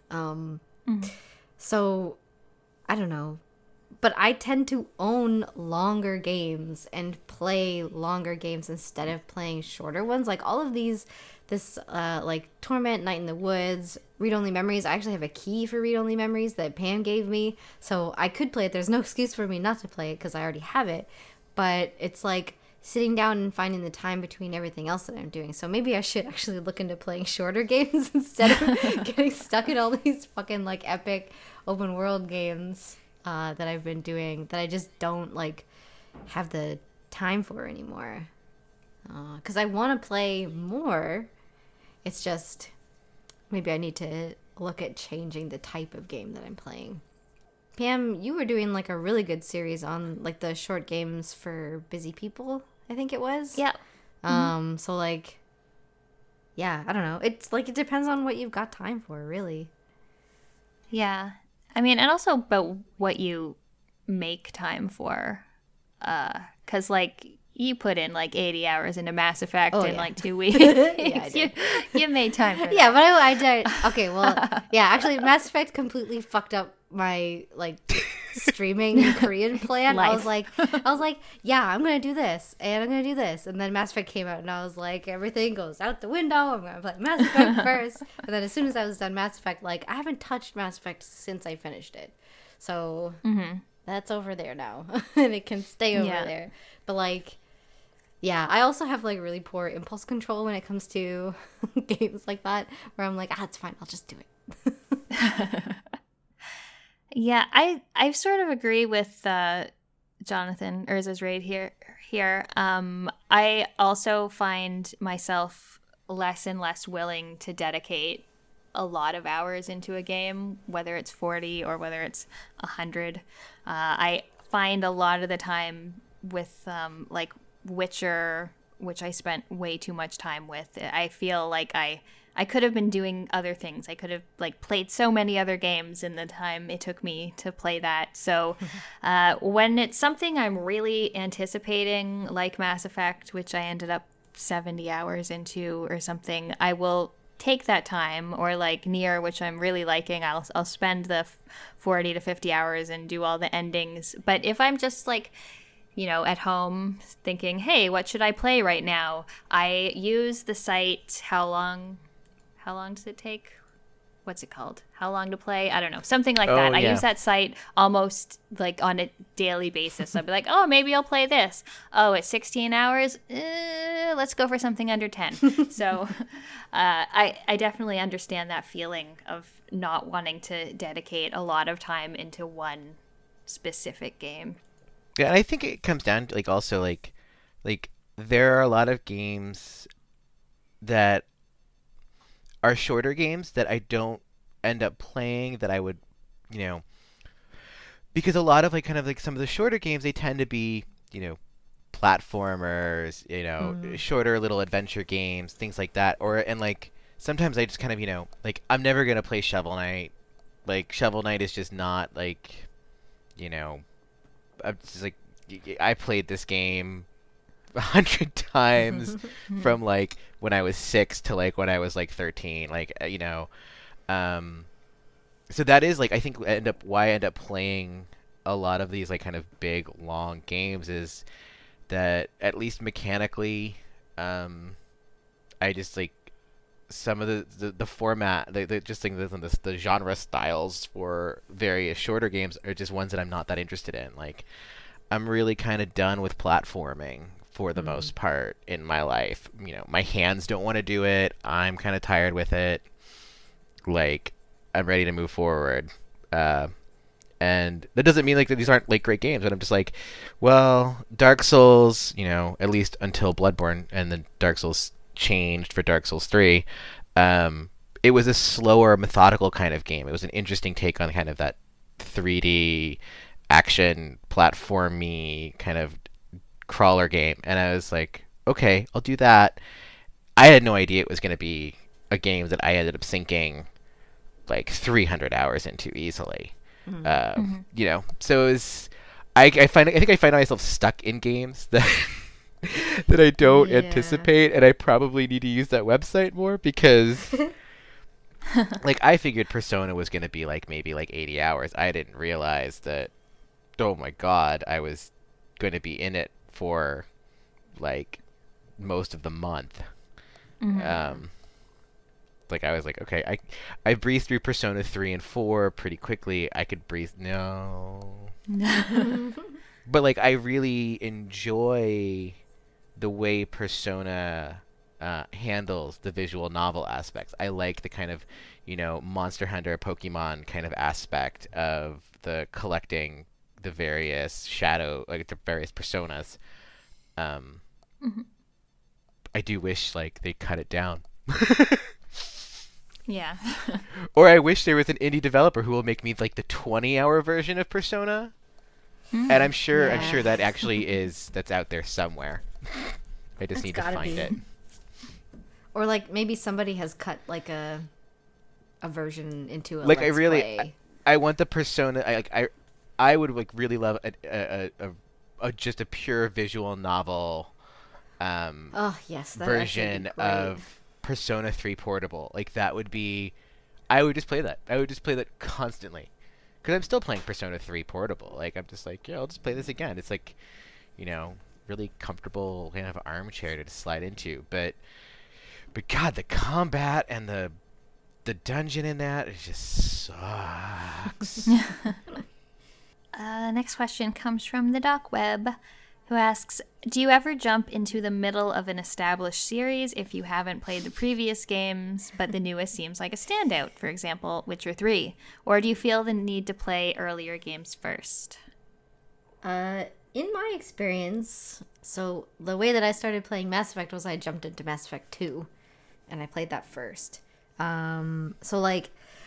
Speaker 2: So I don't know. But I tend to own longer games and play longer games instead of playing shorter ones. Like all of this like Torment, Night in the Woods, Read Only Memories. I actually have a key for Read Only Memories that Pam gave me, so I could play it. There's no excuse for me not to play it because I already have it. But it's like sitting down and finding the time between everything else that I'm doing. So maybe I should actually look into playing shorter games instead of getting stuck in all these fucking like epic open world games that I've been doing that I just don't like have the time for anymore. Because I want to play more. It's just maybe I need to look at changing the type of game that I'm playing. Pam, you were doing like a really good series on like the short games for busy people, I think it was.
Speaker 1: Yeah.
Speaker 2: So like, yeah, I don't know. It's like it depends on what you've got time for, really.
Speaker 1: Yeah. I mean, and also about what you make time for. 'Cause like you put in like 80 hours into Mass Effect in like 2 weeks.
Speaker 2: Yeah, I did.
Speaker 1: You made time for that.
Speaker 2: Yeah, but I did. Okay, well, yeah, actually, Mass Effect completely fucked up my like streaming Korean plan. I was like, yeah, I'm gonna do this and I'm gonna do this, and then Mass Effect came out, and I was like, everything goes out the window. I'm gonna play Mass Effect first, and then as soon as I was done Mass Effect, like I haven't touched Mass Effect since I finished it, so that's over there now, and it can stay over there. But like, yeah, I also have like really poor impulse control when it comes to games like that, where I'm like, it's fine, I'll just do it.
Speaker 1: Yeah, I sort of agree with Jonathan Urza's raid here. I also find myself less and less willing to dedicate a lot of hours into a game, whether it's 40 or whether it's 100. I find a lot of the time with like Witcher, which I spent way too much time with, I feel like I could have been doing other things. I could have like played so many other games in the time it took me to play that. So when it's something I'm really anticipating, like Mass Effect, which I ended up 70 hours into or something, I will take that time. Or like Nier, which I'm really liking, I'll spend the 40 to 50 hours and do all the endings. But if I'm just like, at home thinking, hey, what should I play right now? I use the site How long does it take? What's it called? How long to play? I don't know. Something like that. I use that site almost like on a daily basis. I'll be like, oh, maybe I'll play this. Oh, it's 16 hours. Let's go for something under 10. So I definitely understand that feeling of not wanting to dedicate a lot of time into one specific game.
Speaker 3: Yeah, and I think it comes down to like also like there are a lot of games that are shorter games that I don't end up playing that I would, because a lot of like kind of like some of the shorter games, they tend to be, platformers, shorter little adventure games, things like that. And like sometimes I just kind of, like I'm never gonna play Shovel Knight. Like Shovel Knight is just not like, I'm just like I played this game 100 times from like when I was 6 to like when I was like 13. Like so that is like I think why I end up playing a lot of these like kind of big long games is that at least mechanically, I just like some of the format, just think the genre styles for various shorter games are just ones that I'm not that interested in. Like I'm really kind of done with platforming for the most part in my life. My hands don't want to do it. I'm kind of tired with it. Like I'm ready to move forward. And that doesn't mean like that these aren't like great games, but I'm just like, well, Dark Souls, at least until Bloodborne and then Dark Souls changed for Dark Souls 3, it was a slower, methodical kind of game. It was an interesting take on kind of that 3D action platformy kind of crawler game, and I was like, okay, I'll do that. I had no idea it was going to be a game that I ended up sinking like 300 hours into easily. So it was, I think I find myself stuck in games that that I don't anticipate, and I probably need to use that website more because like I figured Persona was going to be like maybe like 80 hours. I didn't realize that, oh my god, I was going to be in it for like most of the month. Like I was like, okay, I breezed through Persona 3 and 4 pretty quickly. I could breathe. No. But like I really enjoy the way Persona handles the visual novel aspects. I like the kind of, Monster Hunter, Pokemon kind of aspect of the collecting the various the various personas. I do wish like they cut it down.
Speaker 1: Yeah.
Speaker 3: Or I wish there was an indie developer who will make me like the 20-hour version of Persona. And I'm sure that actually that's out there somewhere. I just need to find it.
Speaker 2: Or like maybe somebody has cut like a version into a
Speaker 3: like
Speaker 2: Let's Play.
Speaker 3: I want the Persona. I would like really love a just a pure visual novel.
Speaker 2: Oh yes, that
Speaker 3: version of Persona 3 Portable. Like that would be, I would just play that. I would just play that constantly, because I'm still playing Persona 3 Portable. Like I'm just like, yeah, I'll just play this again. It's like, really comfortable kind of armchair to slide into. But God, the combat and the dungeon in that, it just sucks.
Speaker 1: Next question comes from the Doc Web, who asks, do you ever jump into the middle of an established series if you haven't played the previous games, but the newest seems like a standout, for example, Witcher 3? Or do you feel the need to play earlier games first?
Speaker 2: In my experience, so the way that I started playing Mass Effect was I jumped into Mass Effect 2, and I played that first. So like,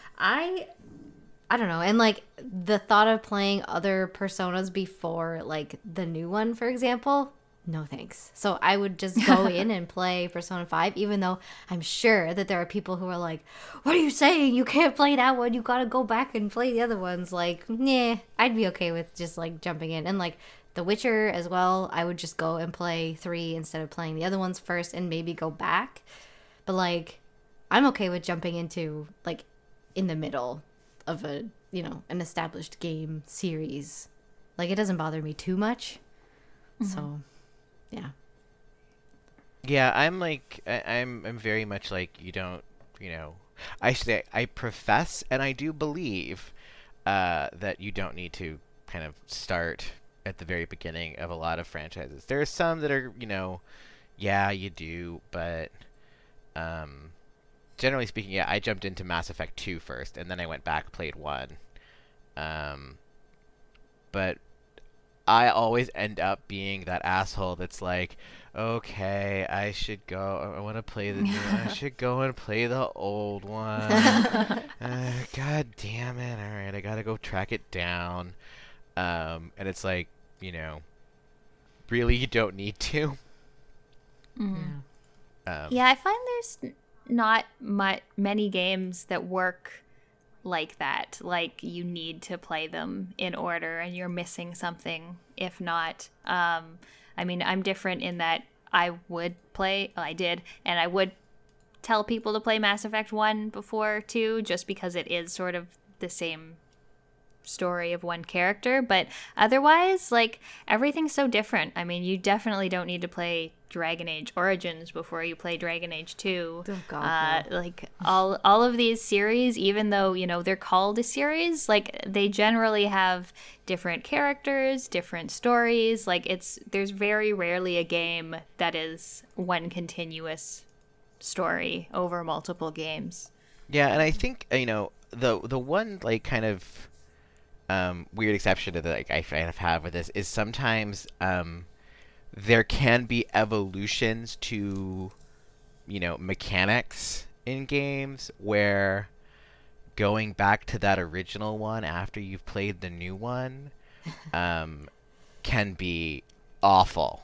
Speaker 2: I don't know. And like the thought of playing other Personas before like the new one, for example, no thanks. So I would just go in and play Persona 5, even though I'm sure that there are people who are like, what are you saying? You can't play that one. You got to go back and play the other ones. Like, nah, I'd be okay with just like jumping in. And like The Witcher as well, I would just go and play 3 instead of playing the other ones first and maybe go back. But like, I'm okay with jumping into like in the middle of an established game series. Like it doesn't bother me too much. So
Speaker 3: yeah, I'm like I'm very much like, you don't, I profess and I do believe that you don't need to kind of start at the very beginning of a lot of franchises. There are some that are, yeah, you do, but generally speaking, yeah, I jumped into Mass Effect 2 first, and then I went back, played 1. But I always end up being that asshole that's like, okay, I should go. I want to play the new one. I should go and play the old one. God damn it. All right, I got to go track it down. And it's like, really, you don't need to.
Speaker 1: Mm.
Speaker 2: Yeah.
Speaker 1: Yeah, I find there's not many games that work like that. Like you need to play them in order, and you're missing something if not. I mean, I'm different in that I did, and I would tell people to play Mass Effect 1 before 2, just because it is sort of the same story of one character. But otherwise, like, everything's so different. I mean, you definitely don't need to play Dragon Age Origins before you play Dragon Age 2.
Speaker 2: Oh, God, no.
Speaker 1: Like all of these series, even though they're called a series, like they generally have different characters, different stories. Like there's very rarely a game that is one continuous story over multiple games.
Speaker 3: Yeah, and I think the one like kind of weird exception to that I kind of have with this is sometimes there can be evolutions to mechanics in games where going back to that original one after you've played the new one can be awful.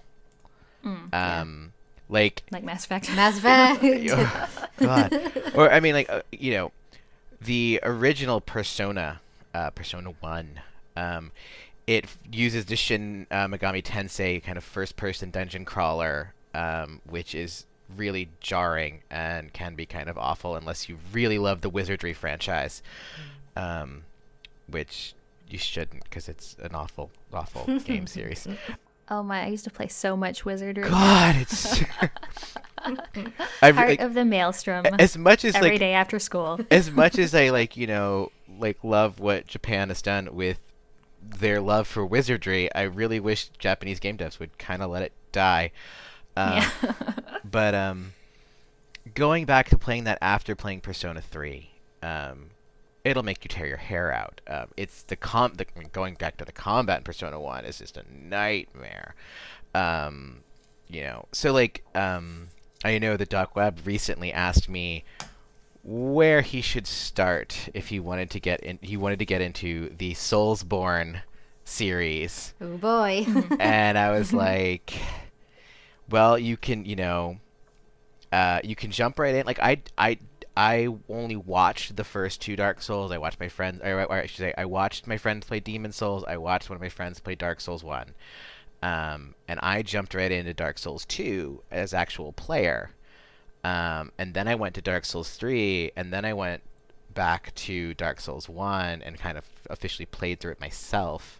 Speaker 3: Like
Speaker 1: Mass Effect.
Speaker 2: Mass Effect.
Speaker 3: God. Or I mean, like the original Persona 1. It uses the Shin Megami Tensei kind of first-person dungeon crawler, which is really jarring and can be kind of awful unless you really love the Wizardry franchise, which you shouldn't because it's an awful, awful game series.
Speaker 1: Oh my! I used to play so much Wizardry.
Speaker 3: God, it's
Speaker 1: Heart of the Maelstrom.
Speaker 3: As much as
Speaker 1: every day after school.
Speaker 3: As much as I love what Japan has done with their love for wizardry, I really wish Japanese game devs would kind of let it die. But going back to playing that after playing Persona 3, it'll make you tear your hair out. It's going back to the combat in Persona 1 is just a nightmare. So like I know that Doc Webb recently asked me where he should start if he wanted to get into the Soulsborne series.
Speaker 2: Oh boy.
Speaker 3: And I was like, well, you can jump right in. Like I only watched the first 2 Dark Souls. I watched my friends, or I should say, I watched my friends play Demon Souls. I watched one of my friends play Dark Souls 1. And I jumped right into Dark Souls 2 as actual player. And then I went to Dark Souls 3, and then I went back to Dark Souls 1 and kind of officially played through it myself.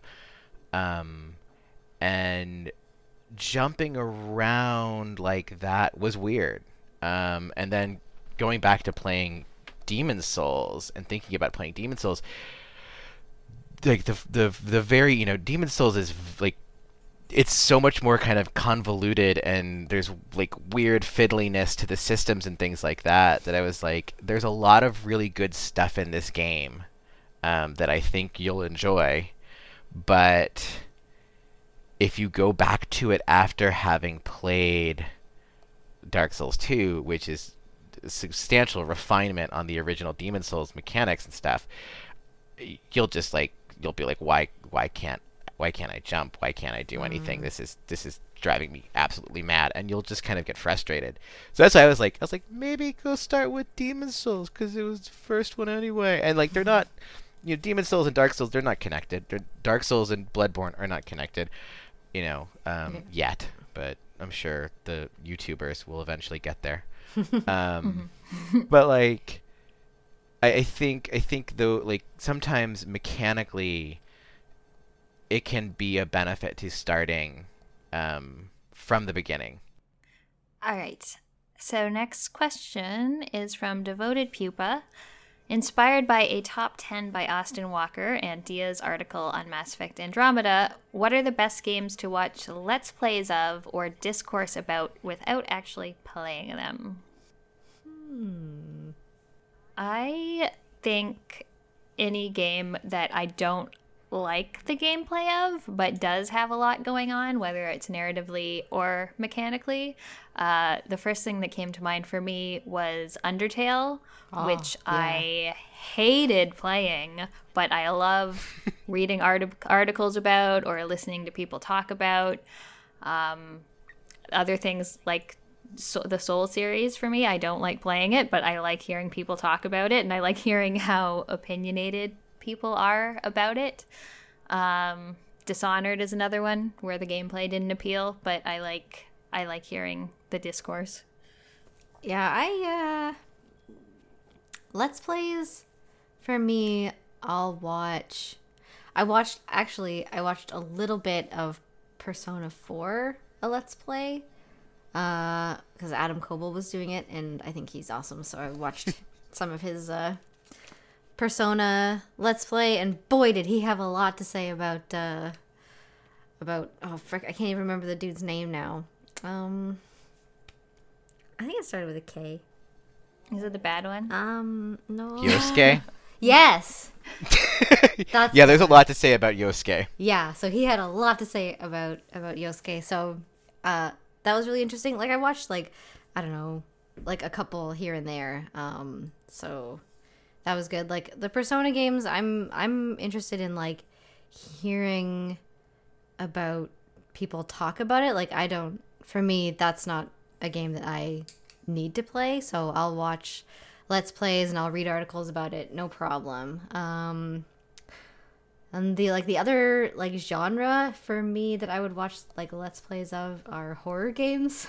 Speaker 3: And jumping around like that was weird. And then going back to playing Demon Souls and thinking about playing Demon Souls, like the very, Demon Souls is like, it's so much more kind of convoluted, and there's like weird fiddliness to the systems and things like that I was like, there's a lot of really good stuff in this game that I think you'll enjoy. But if you go back to it after having played Dark Souls 2, which is a substantial refinement on the original Demon Souls mechanics and stuff, you'll be like, why can't I jump? Why can't I do anything? This is driving me absolutely mad, and you'll just kind of get frustrated. So that's why I was like, maybe go start with Demon Souls because it was the first one anyway. And like, they're not, Demon Souls and Dark Souls, they're not connected. Dark Souls and Bloodborne are not connected, yet. But I'm sure the YouTubers will eventually get there. But like, I think though, like sometimes mechanically, it can be a benefit to starting from the beginning.
Speaker 1: All right. So next question is from Devoted Pupa. Inspired by a top 10 by Austin Walker and Dia's article on Mass Effect Andromeda, what are the best games to watch Let's Plays of or discourse about without actually playing them? I think any game that I don't like the gameplay of, but does have a lot going on, whether it's narratively or mechanically. The first thing that came to mind for me was Undertale, which I hated playing, but I love reading articles about or listening to people talk about. Other things like the Soul series for me, I don't like playing it, but I like hearing people talk about it, and I like hearing how opinionated people are about it. Dishonored is another one where the gameplay didn't appeal, but I like hearing the discourse.
Speaker 2: Yeah, Let's Plays, for me, I watched a little bit of Persona 4, a Let's Play, because Adam Koebel was doing it, and I think he's awesome, so I watched some of his Persona Let's Play, and boy, did he have a lot to say about oh frick, I can't even remember the dude's name now. I think it started with a K.
Speaker 1: Is it the bad one?
Speaker 2: No.
Speaker 3: Yosuke?
Speaker 2: Yes.
Speaker 3: Yeah, there's a lot to say about Yosuke.
Speaker 2: Yeah, so he had a lot to say about Yosuke. So that was really interesting. Like, I watched, like, I don't know, like a couple here and there. So that was good. Like, the Persona games, I'm interested in, like, hearing about people talk about it. Like, for me, that's not a game that I need to play, so I'll watch Let's Plays and I'll read articles about it, no problem. And the other like genre for me that I would watch like Let's Plays of are horror games.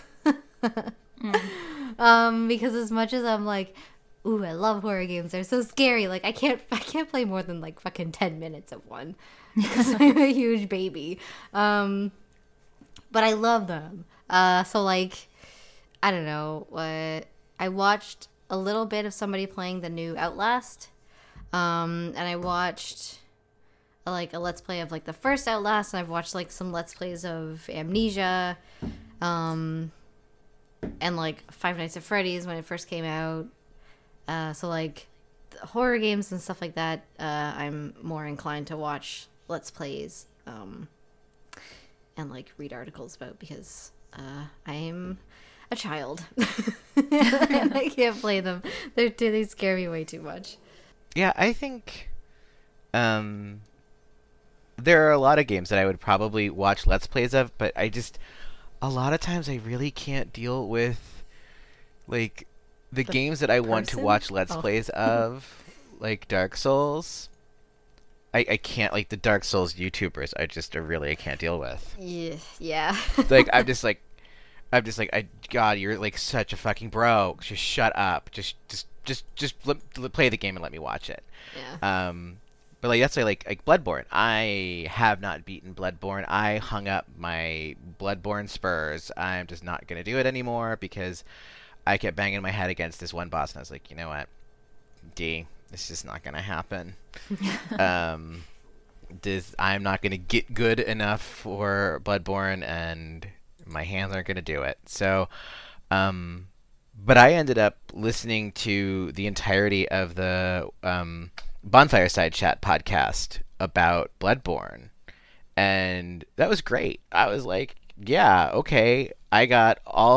Speaker 2: Because as much as I'm like, ooh, I love horror games, they're so scary. Like I can't play more than like fucking 10 minutes of one because I'm a huge baby. But I love them. So like, I don't know. I watched a little bit of somebody playing the new Outlast, and I watched like a Let's Play of like the first Outlast, and I've watched like some Let's Plays of Amnesia, and like Five Nights at Freddy's when it first came out. So like the horror games and stuff like that, I'm more inclined to watch Let's Plays, and like read articles about because I'm a child and I can't play them. They scare me way too much.
Speaker 3: Yeah, I think there are a lot of games that I would probably watch Let's Plays of, but a lot of times I really can't deal with like the games that I want to watch Let's Plays of, like Dark Souls. I can't, like the Dark Souls YouTubers I can't deal with.
Speaker 2: Yeah.
Speaker 3: Like I'm just like, God, you're like such a fucking bro. Just shut up. Just play the game and let me watch it.
Speaker 2: Yeah.
Speaker 3: But like that's like Bloodborne. I have not beaten Bloodborne. I hung up my Bloodborne spurs. I'm just not gonna do it anymore because I kept banging my head against this one boss, and I was like, you know what, this is not gonna happen. I'm not gonna get good enough for Bloodborne, and my hands aren't gonna do it. So, but I ended up listening to the entirety of the Bonfire Side Chat podcast about Bloodborne, and that was great. I was like, yeah, okay, I got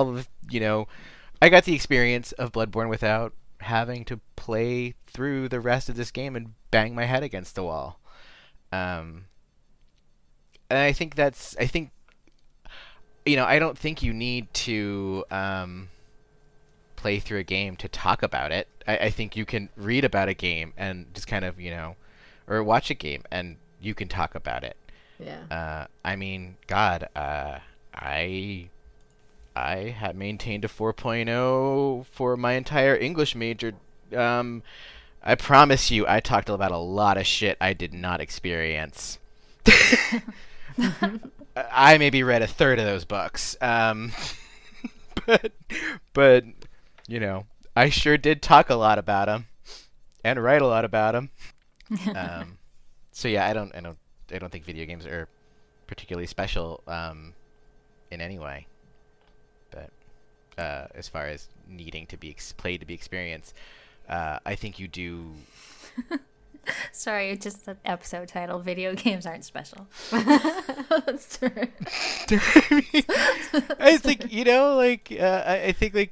Speaker 3: I got the experience of Bloodborne without having to play through the rest of this game and bang my head against the wall. And I think I don't think you need to play through a game to talk about it. I think you can read about a game and just kind of, or watch a game and you can talk about it.
Speaker 2: Yeah.
Speaker 3: I mean, God, I have maintained a 4.0 for my entire English major. I promise you, I talked about a lot of shit I did not experience. I maybe read a third of those books. But I sure did talk a lot about them and write a lot about them. So yeah, I don't think video games are particularly special in any way. But as far as needing to be played to be experienced, I think you do.
Speaker 1: Sorry, just the episode title, Video Games Aren't Special. That's true.
Speaker 3: I think, I think,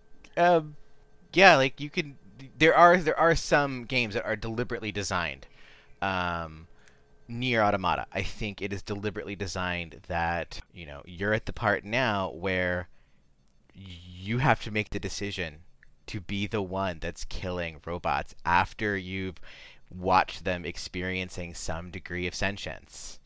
Speaker 3: yeah, like you can, there are some games that are deliberately designed Nier Automata, I think it is deliberately designed that, you're at the part now where you have to make the decision to be the one that's killing robots after you've watched them experiencing some degree of sentience.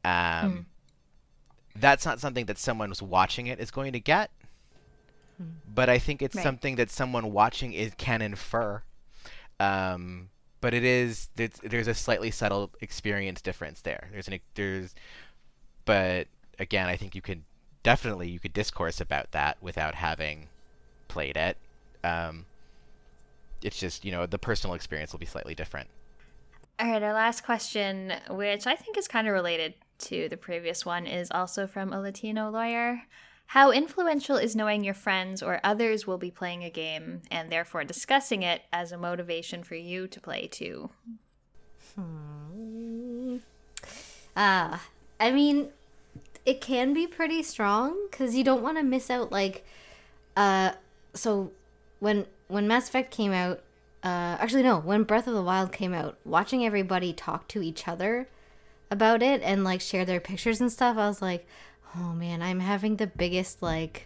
Speaker 3: That's not something that someone who's watching it is going to get, but I think it's something that someone watching can infer. But there's a slightly subtle experience difference there. But again, I think you could discourse about that without having played it. It's just, the personal experience will be slightly different.
Speaker 1: All right, our last question, which I think is kind of related to the previous one, is also from a Latino lawyer. How influential is knowing your friends or others will be playing a game and therefore discussing it as a motivation for you to play too?
Speaker 2: I mean, it can be pretty strong because you don't want to miss out. So when Mass Effect came out, when Breath of the Wild came out, watching everybody talk to each other about it and share their pictures and stuff, I was like, oh man, I'm having the biggest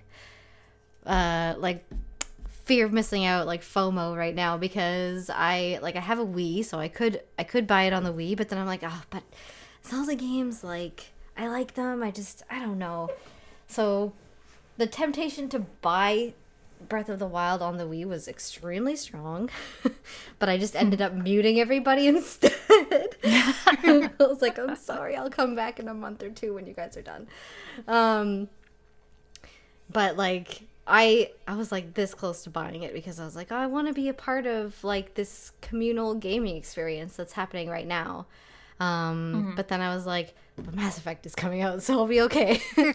Speaker 2: fear of missing out, FOMO right now, because I have a Wii, so I could buy it on the Wii, but then I'm like, oh, but Zelda games, I like them, I don't know. So the temptation to buy Breath of the Wild on the Wii was extremely strong, but I just ended up muting everybody instead. I was like, I'm sorry, I'll come back in a month or two when you guys are done. But I was this close to buying it because I was like, oh, I want to be a part of this communal gaming experience that's happening right now. But then I was like, but Mass Effect is coming out, so I'll be okay.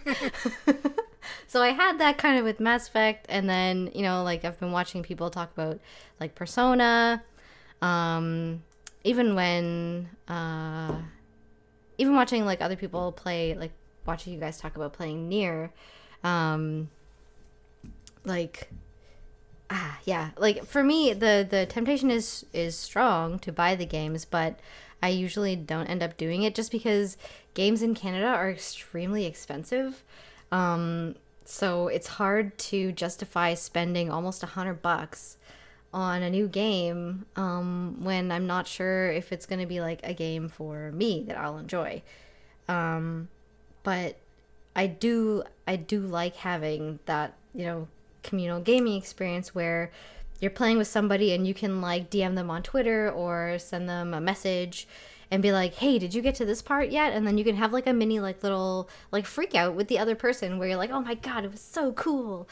Speaker 2: So I had that kind of with Mass Effect, and then, I've been watching people talk about, Persona, even watching, other people play, watching you guys talk about playing Nier, for me, the temptation is strong to buy the games, but I usually don't end up doing it just because games in Canada are extremely expensive. So it's hard to justify spending almost $100 on a new game when I'm not sure if it's going to be a game for me that I'll enjoy. But I do like having that, communal gaming experience where you're playing with somebody and you can DM them on Twitter or send them a message and be like, hey, did you get to this part yet? And then you can have a mini little freak out with the other person where you're like, oh my god, it was so cool.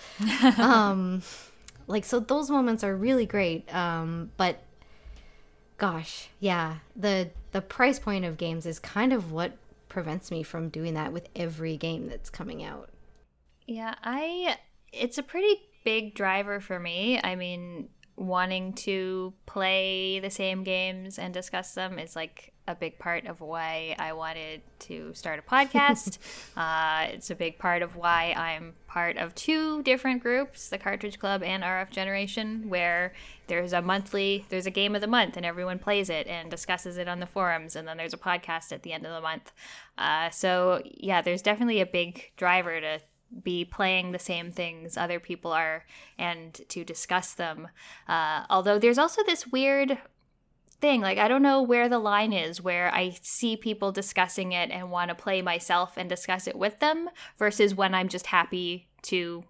Speaker 2: So those moments are really great. But gosh, yeah, the price point of games is kind of what prevents me from doing that with every game that's coming out.
Speaker 1: Yeah, it's a pretty big driver for me. I mean, wanting to play the same games and discuss them is a big part of why I wanted to start a podcast. It's a big part of why I'm part of two different groups, the Cartridge Club and RF Generation, where there's a game of the month and everyone plays it and discusses it on the forums, and then there's a podcast at the end of the month. So yeah, there's definitely a big driver to be playing the same things other people are and to discuss them. Although there's also this weird thing, I don't know where the line is where I see people discussing it and want to play myself and discuss it with them versus when I'm just happy to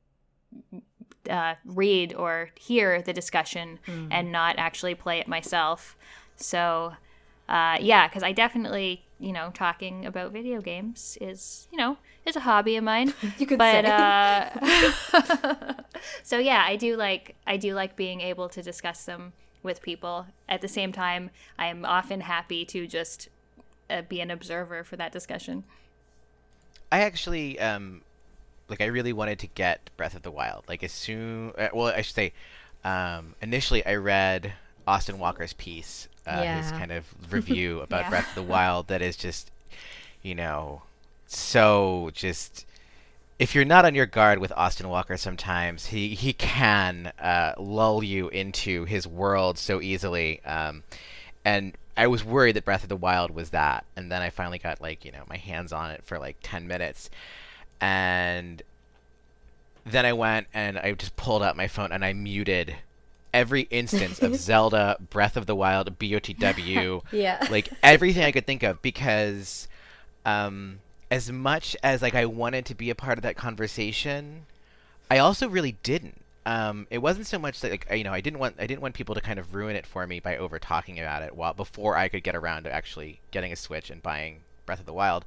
Speaker 1: read or hear the discussion and not actually play it myself. So because I definitely, talking about video games is a hobby of mine.
Speaker 2: You could say.
Speaker 1: So yeah, I do like being able to discuss them with people. At the same time, I am often happy to just be an observer for that discussion.
Speaker 3: I actually I really wanted to get Breath of the Wild. Initially I read Austin Walker's piece, his kind of review about Breath of the Wild that is just, so just, if you're not on your guard with Austin Walker sometimes, he can lull you into his world so easily. And I was worried that Breath of the Wild was that, and then I finally got like my hands on it for like 10 minutes, and then I went and I just pulled out my phone and I muted every instance of Zelda, Breath of the Wild, BOTW,
Speaker 2: Yeah.
Speaker 3: like everything I could think of, because as much as like I wanted to be a part of that conversation, I also really didn't. It wasn't so much that, like, I didn't want people to kind of ruin it for me by over talking about it before I could get around to actually getting a Switch and buying Breath of the Wild.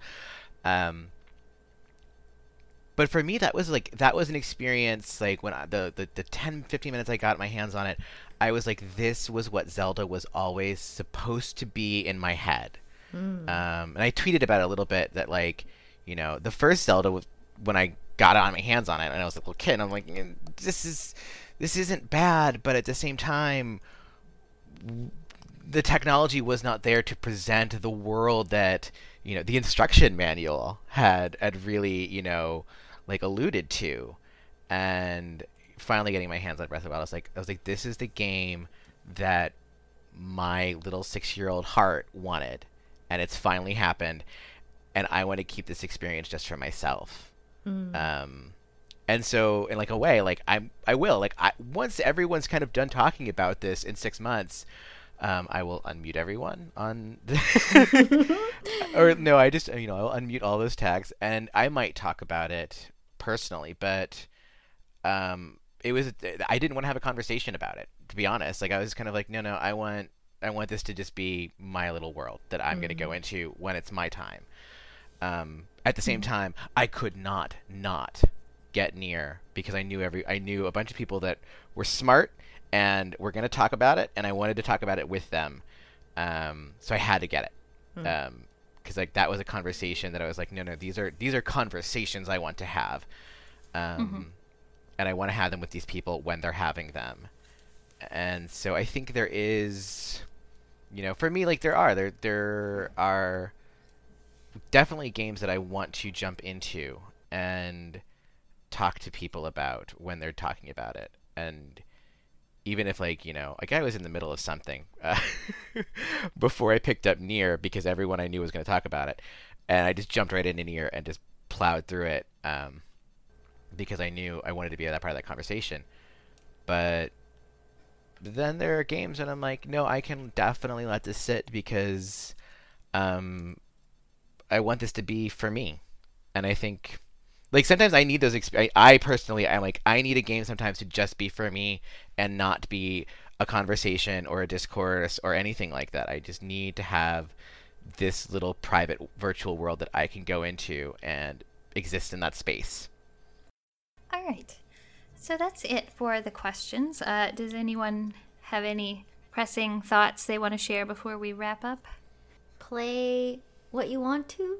Speaker 3: But for me, that was an experience, like when the 10-15 minutes I got my hands on it, I was like, this was what Zelda was always supposed to be in my head. And I tweeted about it a little bit, that like, the first Zelda was when I got on my hands on it, and I was a little kid, and I'm like, this isn't bad, but at the same time, the technology was not there to present the world that the instruction manual had really like alluded to. And finally getting my hands on Breath of the Wild, I was like, this is the game that my little 6-year-old heart wanted, and it's finally happened, and I want to keep this experience just for myself. And so in like a way, like I will, like, once everyone's kind of done talking about this in 6 months, I will unmute everyone on or no, I just I'll unmute all those tags, and I might talk about it personally, but I didn't want to have a conversation about it, to be honest. Like, I was kind of like, no, I want this to just be my little world that I'm going to go into when it's my time. At the same time, I could not get near, because I knew a bunch of people that were smart and were going to talk about it, and I wanted to talk about it with them. So I had to get it. Because like that was a conversation that I was like, no, these are conversations I want to have. And I want to have them with these people when they're having them. And so I think there is, for me, like there are definitely games that I want to jump into and talk to people about when they're talking about it. And even if like I was in the middle of something before I picked up Nier, because everyone I knew was going to talk about it, and I just jumped right into Nier and just plowed through it, because I knew I wanted to be that part of that conversation. But then there are games that I'm like, no, I can definitely let this sit, because I want this to be for me. And I think, like, sometimes I need those I personally, I'm like, I need a game sometimes to just be for me and not be a conversation or a discourse or anything like that. I just need to have this little private virtual world that I can go into and exist in that space.
Speaker 1: All right. So that's it for the questions. Does anyone have any pressing thoughts they want to share before we wrap up?
Speaker 2: Play what you want to.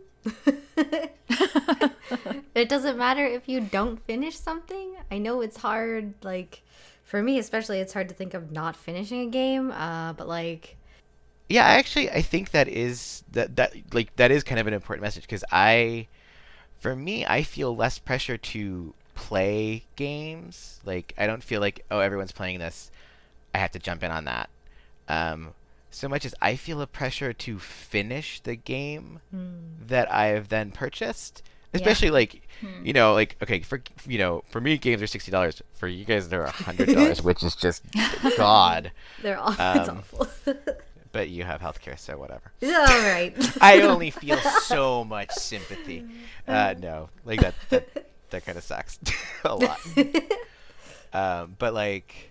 Speaker 2: It doesn't matter if you don't finish something. I know it's hard, like, for me especially, it's hard to think of not finishing a game, but like,
Speaker 3: yeah, I think that is that is kind of an important message, because for me, I feel less pressure to play games. Like, I don't feel like, oh, everyone's playing this, I have to jump in on that. So much as I feel a pressure to finish the game that I have then purchased. Especially like, like, okay, for me, games are $60. For you guys, they're $100, which is just God.
Speaker 2: They're awful. It's awful.
Speaker 3: But you have healthcare, so whatever.
Speaker 2: All right.
Speaker 3: I only feel so much sympathy. No, like that kind of sucks a lot. But like,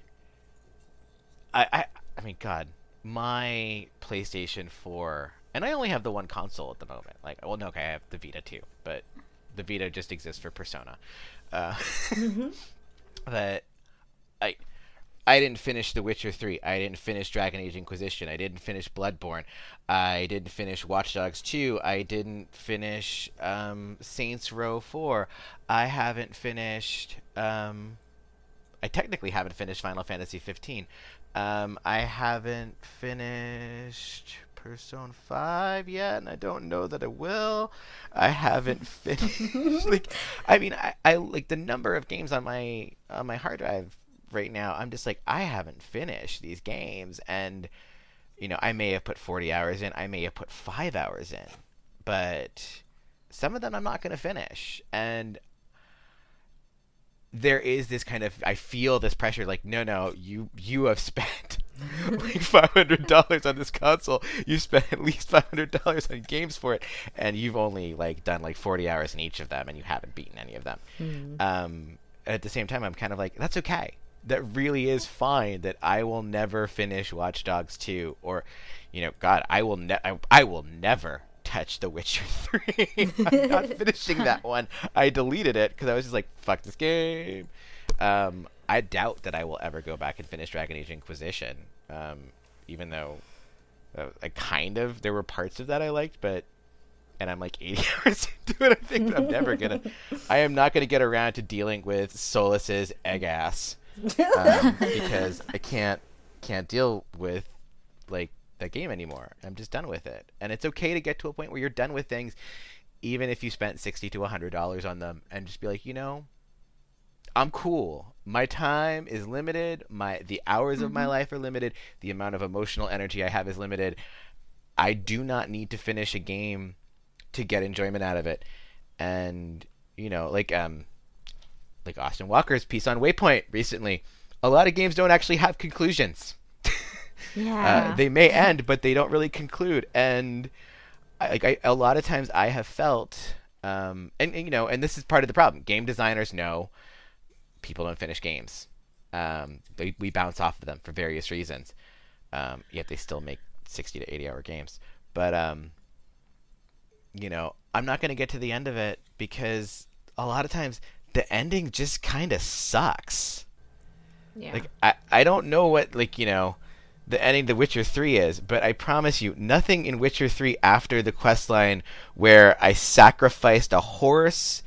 Speaker 3: I mean, God, my PlayStation 4, and I only have the one console at the moment. Like, well, no, okay, I have the Vita too, but the Vita just exists for Persona. But I didn't finish The Witcher 3. I didn't finish Dragon Age Inquisition. I didn't finish Bloodborne. I didn't finish Watch Dogs 2. I didn't finish Saints Row 4. I haven't finished... I technically haven't finished Final Fantasy 15. I haven't finished Persona 5 yet, and I don't know that I will. I haven't finished... like, I mean, I like the number of games on my hard drive right now. I'm just like, I haven't finished these games, and I may have put 40 hours in, I may have put 5 hours in, but some of them I'm not going to finish. And there is this kind of, I feel this pressure, like, no, you have spent like $500 on this console. You spent at least $500 on games for it, and you've only like done like 40 hours in each of them, and you haven't beaten any of them. At the same time, I'm kind of like, that's okay. That really is fine. That I will never finish Watch Dogs 2, or, God, I will never touch The Witcher 3. I'm not finishing that one. I deleted it because I was just like, fuck this game. I doubt that I will ever go back and finish Dragon Age Inquisition, even though there were parts of that I liked, and I'm like 80 hours into it. I think that I am not gonna get around to dealing with Solas's egg ass, because I can't deal with like that game anymore. I'm just done with it, and it's okay to get to a point where you're done with things, even if you spent $60 to $100 on them, and just be like, I'm cool. My time is limited. The hours of my life are limited. The amount of emotional energy I have is limited. I do not need to finish a game to get enjoyment out of it. And like Austin Walker's piece on Waypoint recently, a lot of games don't actually have conclusions.
Speaker 2: Yeah.
Speaker 3: They may end, but they don't really conclude. And a lot of times I have felt, and this is part of the problem. Game designers know people don't finish games. We bounce off of them for various reasons. Yet they still make 60 to 80 hour games. But I'm not going to get to the end of it because a lot of times the ending just kind of sucks.
Speaker 2: Yeah.
Speaker 3: Like I don't know what the ending to Witcher 3 is, but I promise you, nothing in Witcher 3 after the questline where I sacrificed a horse.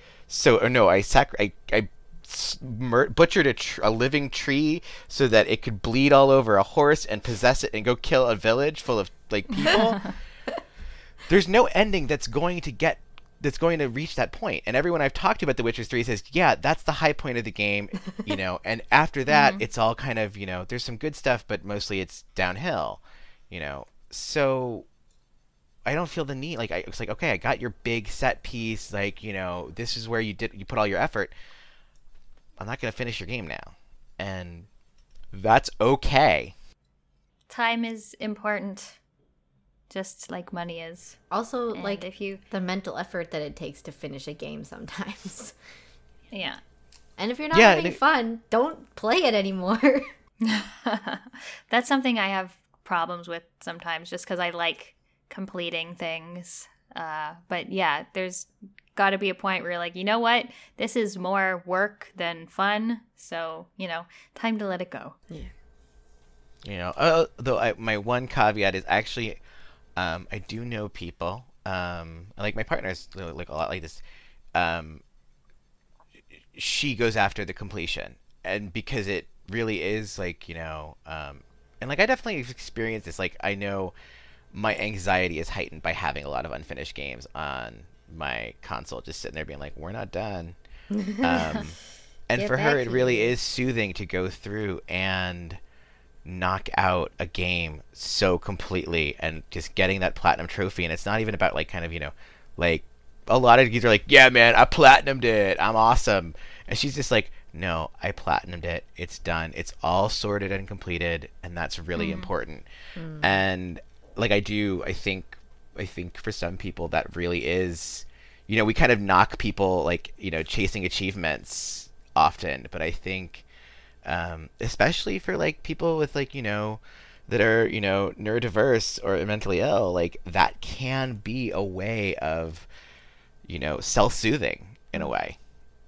Speaker 3: I butchered a living tree so that it could bleed all over a horse and possess it and go kill a village full of people. There's no ending that's going to reach that point. And everyone I've talked to about The Witcher 3 says, yeah, that's the high point of the game, and after that, it's all kind of, there's some good stuff, but mostly it's downhill, So I don't feel the need. It's like, okay, I got your big set piece, this is where you put all your effort. I'm not going to finish your game now. And that's okay.
Speaker 1: Time is important, just like money is.
Speaker 2: Also,
Speaker 1: And
Speaker 2: the mental effort that it takes to finish a game sometimes.
Speaker 1: Yeah.
Speaker 2: And if you're not having fun, don't play it anymore.
Speaker 1: That's something I have problems with sometimes, just because I like completing things. But yeah, there's got to be a point where you're like, you know what? This is more work than fun. So, time to let it go.
Speaker 3: Yeah. Though my one caveat is actually, I do know people, like my partner's like a lot like this. She goes after the completion, and because it really is and I definitely experienced this. I know my anxiety is heightened by having a lot of unfinished games on my console, just sitting there being like, we're not done. And for her, it really is soothing to go through and knock out a game so completely and just getting that platinum trophy. And it's not even about a lot of geeks are like, yeah, man, I platinumed it, I'm awesome. And she's just like, no, I platinumed it, it's done, it's all sorted and completed, and that's really important. And I think for some people that really is, we kind of knock people chasing achievements often, but I think especially for people with that are neurodiverse or mentally ill, that can be a way of self-soothing in a way.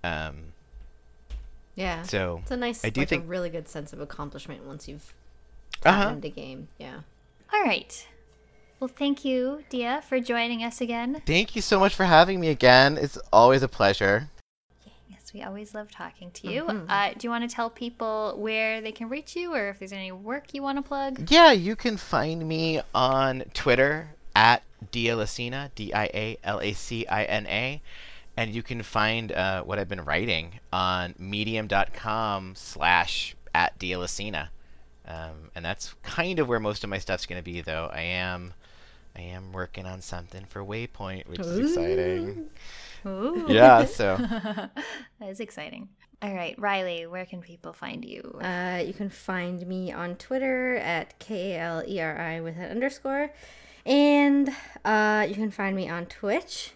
Speaker 2: Yeah.
Speaker 3: So
Speaker 2: it's a nice,
Speaker 3: I do think
Speaker 2: a really good sense of accomplishment once you've platinumed a game. Yeah.
Speaker 1: All right. Well, thank you, Dia, for joining us again.
Speaker 3: Thank you so much for having me again. It's always a pleasure.
Speaker 1: Yes, we always love talking to you. Do you want to tell people where they can reach you, or if there's any work you want to plug?
Speaker 3: Yeah, you can find me on Twitter at Dialacina, Dialacina. And you can find what I've been writing on medium.com/@Dialacina. And that's kind of where most of my stuff's going to be, though. I am working on something for Waypoint, which is exciting.
Speaker 1: Ooh.
Speaker 3: Yeah, so
Speaker 1: That is exciting. All right, Riley, where can people find you?
Speaker 2: You can find me on Twitter at KALERI with an underscore. And you can find me on Twitch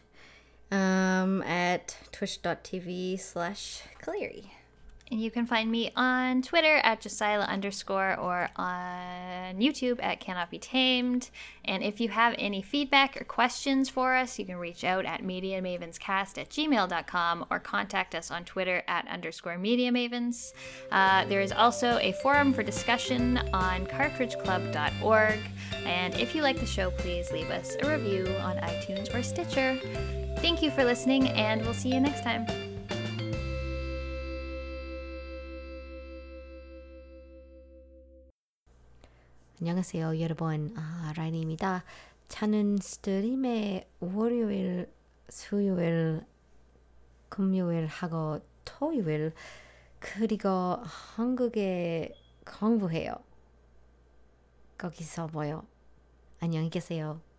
Speaker 2: at twitch.tv/Cleary.
Speaker 1: And you can find me on Twitter at Josiah _ or on YouTube at Cannot Be Tamed. And if you have any feedback or questions for us, you can reach out at MediaMavensCast@gmail.com or contact us on Twitter at _MediaMavens. There is also a forum for discussion on cartridgeclub.org. And if you like the show, please leave us a review on iTunes or Stitcher. Thank you for listening, and we'll see you next time.
Speaker 2: 안녕하세요, 여러분. 라인입니다. 저는 스트림에 월요일, 수요일, 금요일 하고 토요일 그리고 한국에 공부해요. 거기서 봐요. 안녕히 계세요.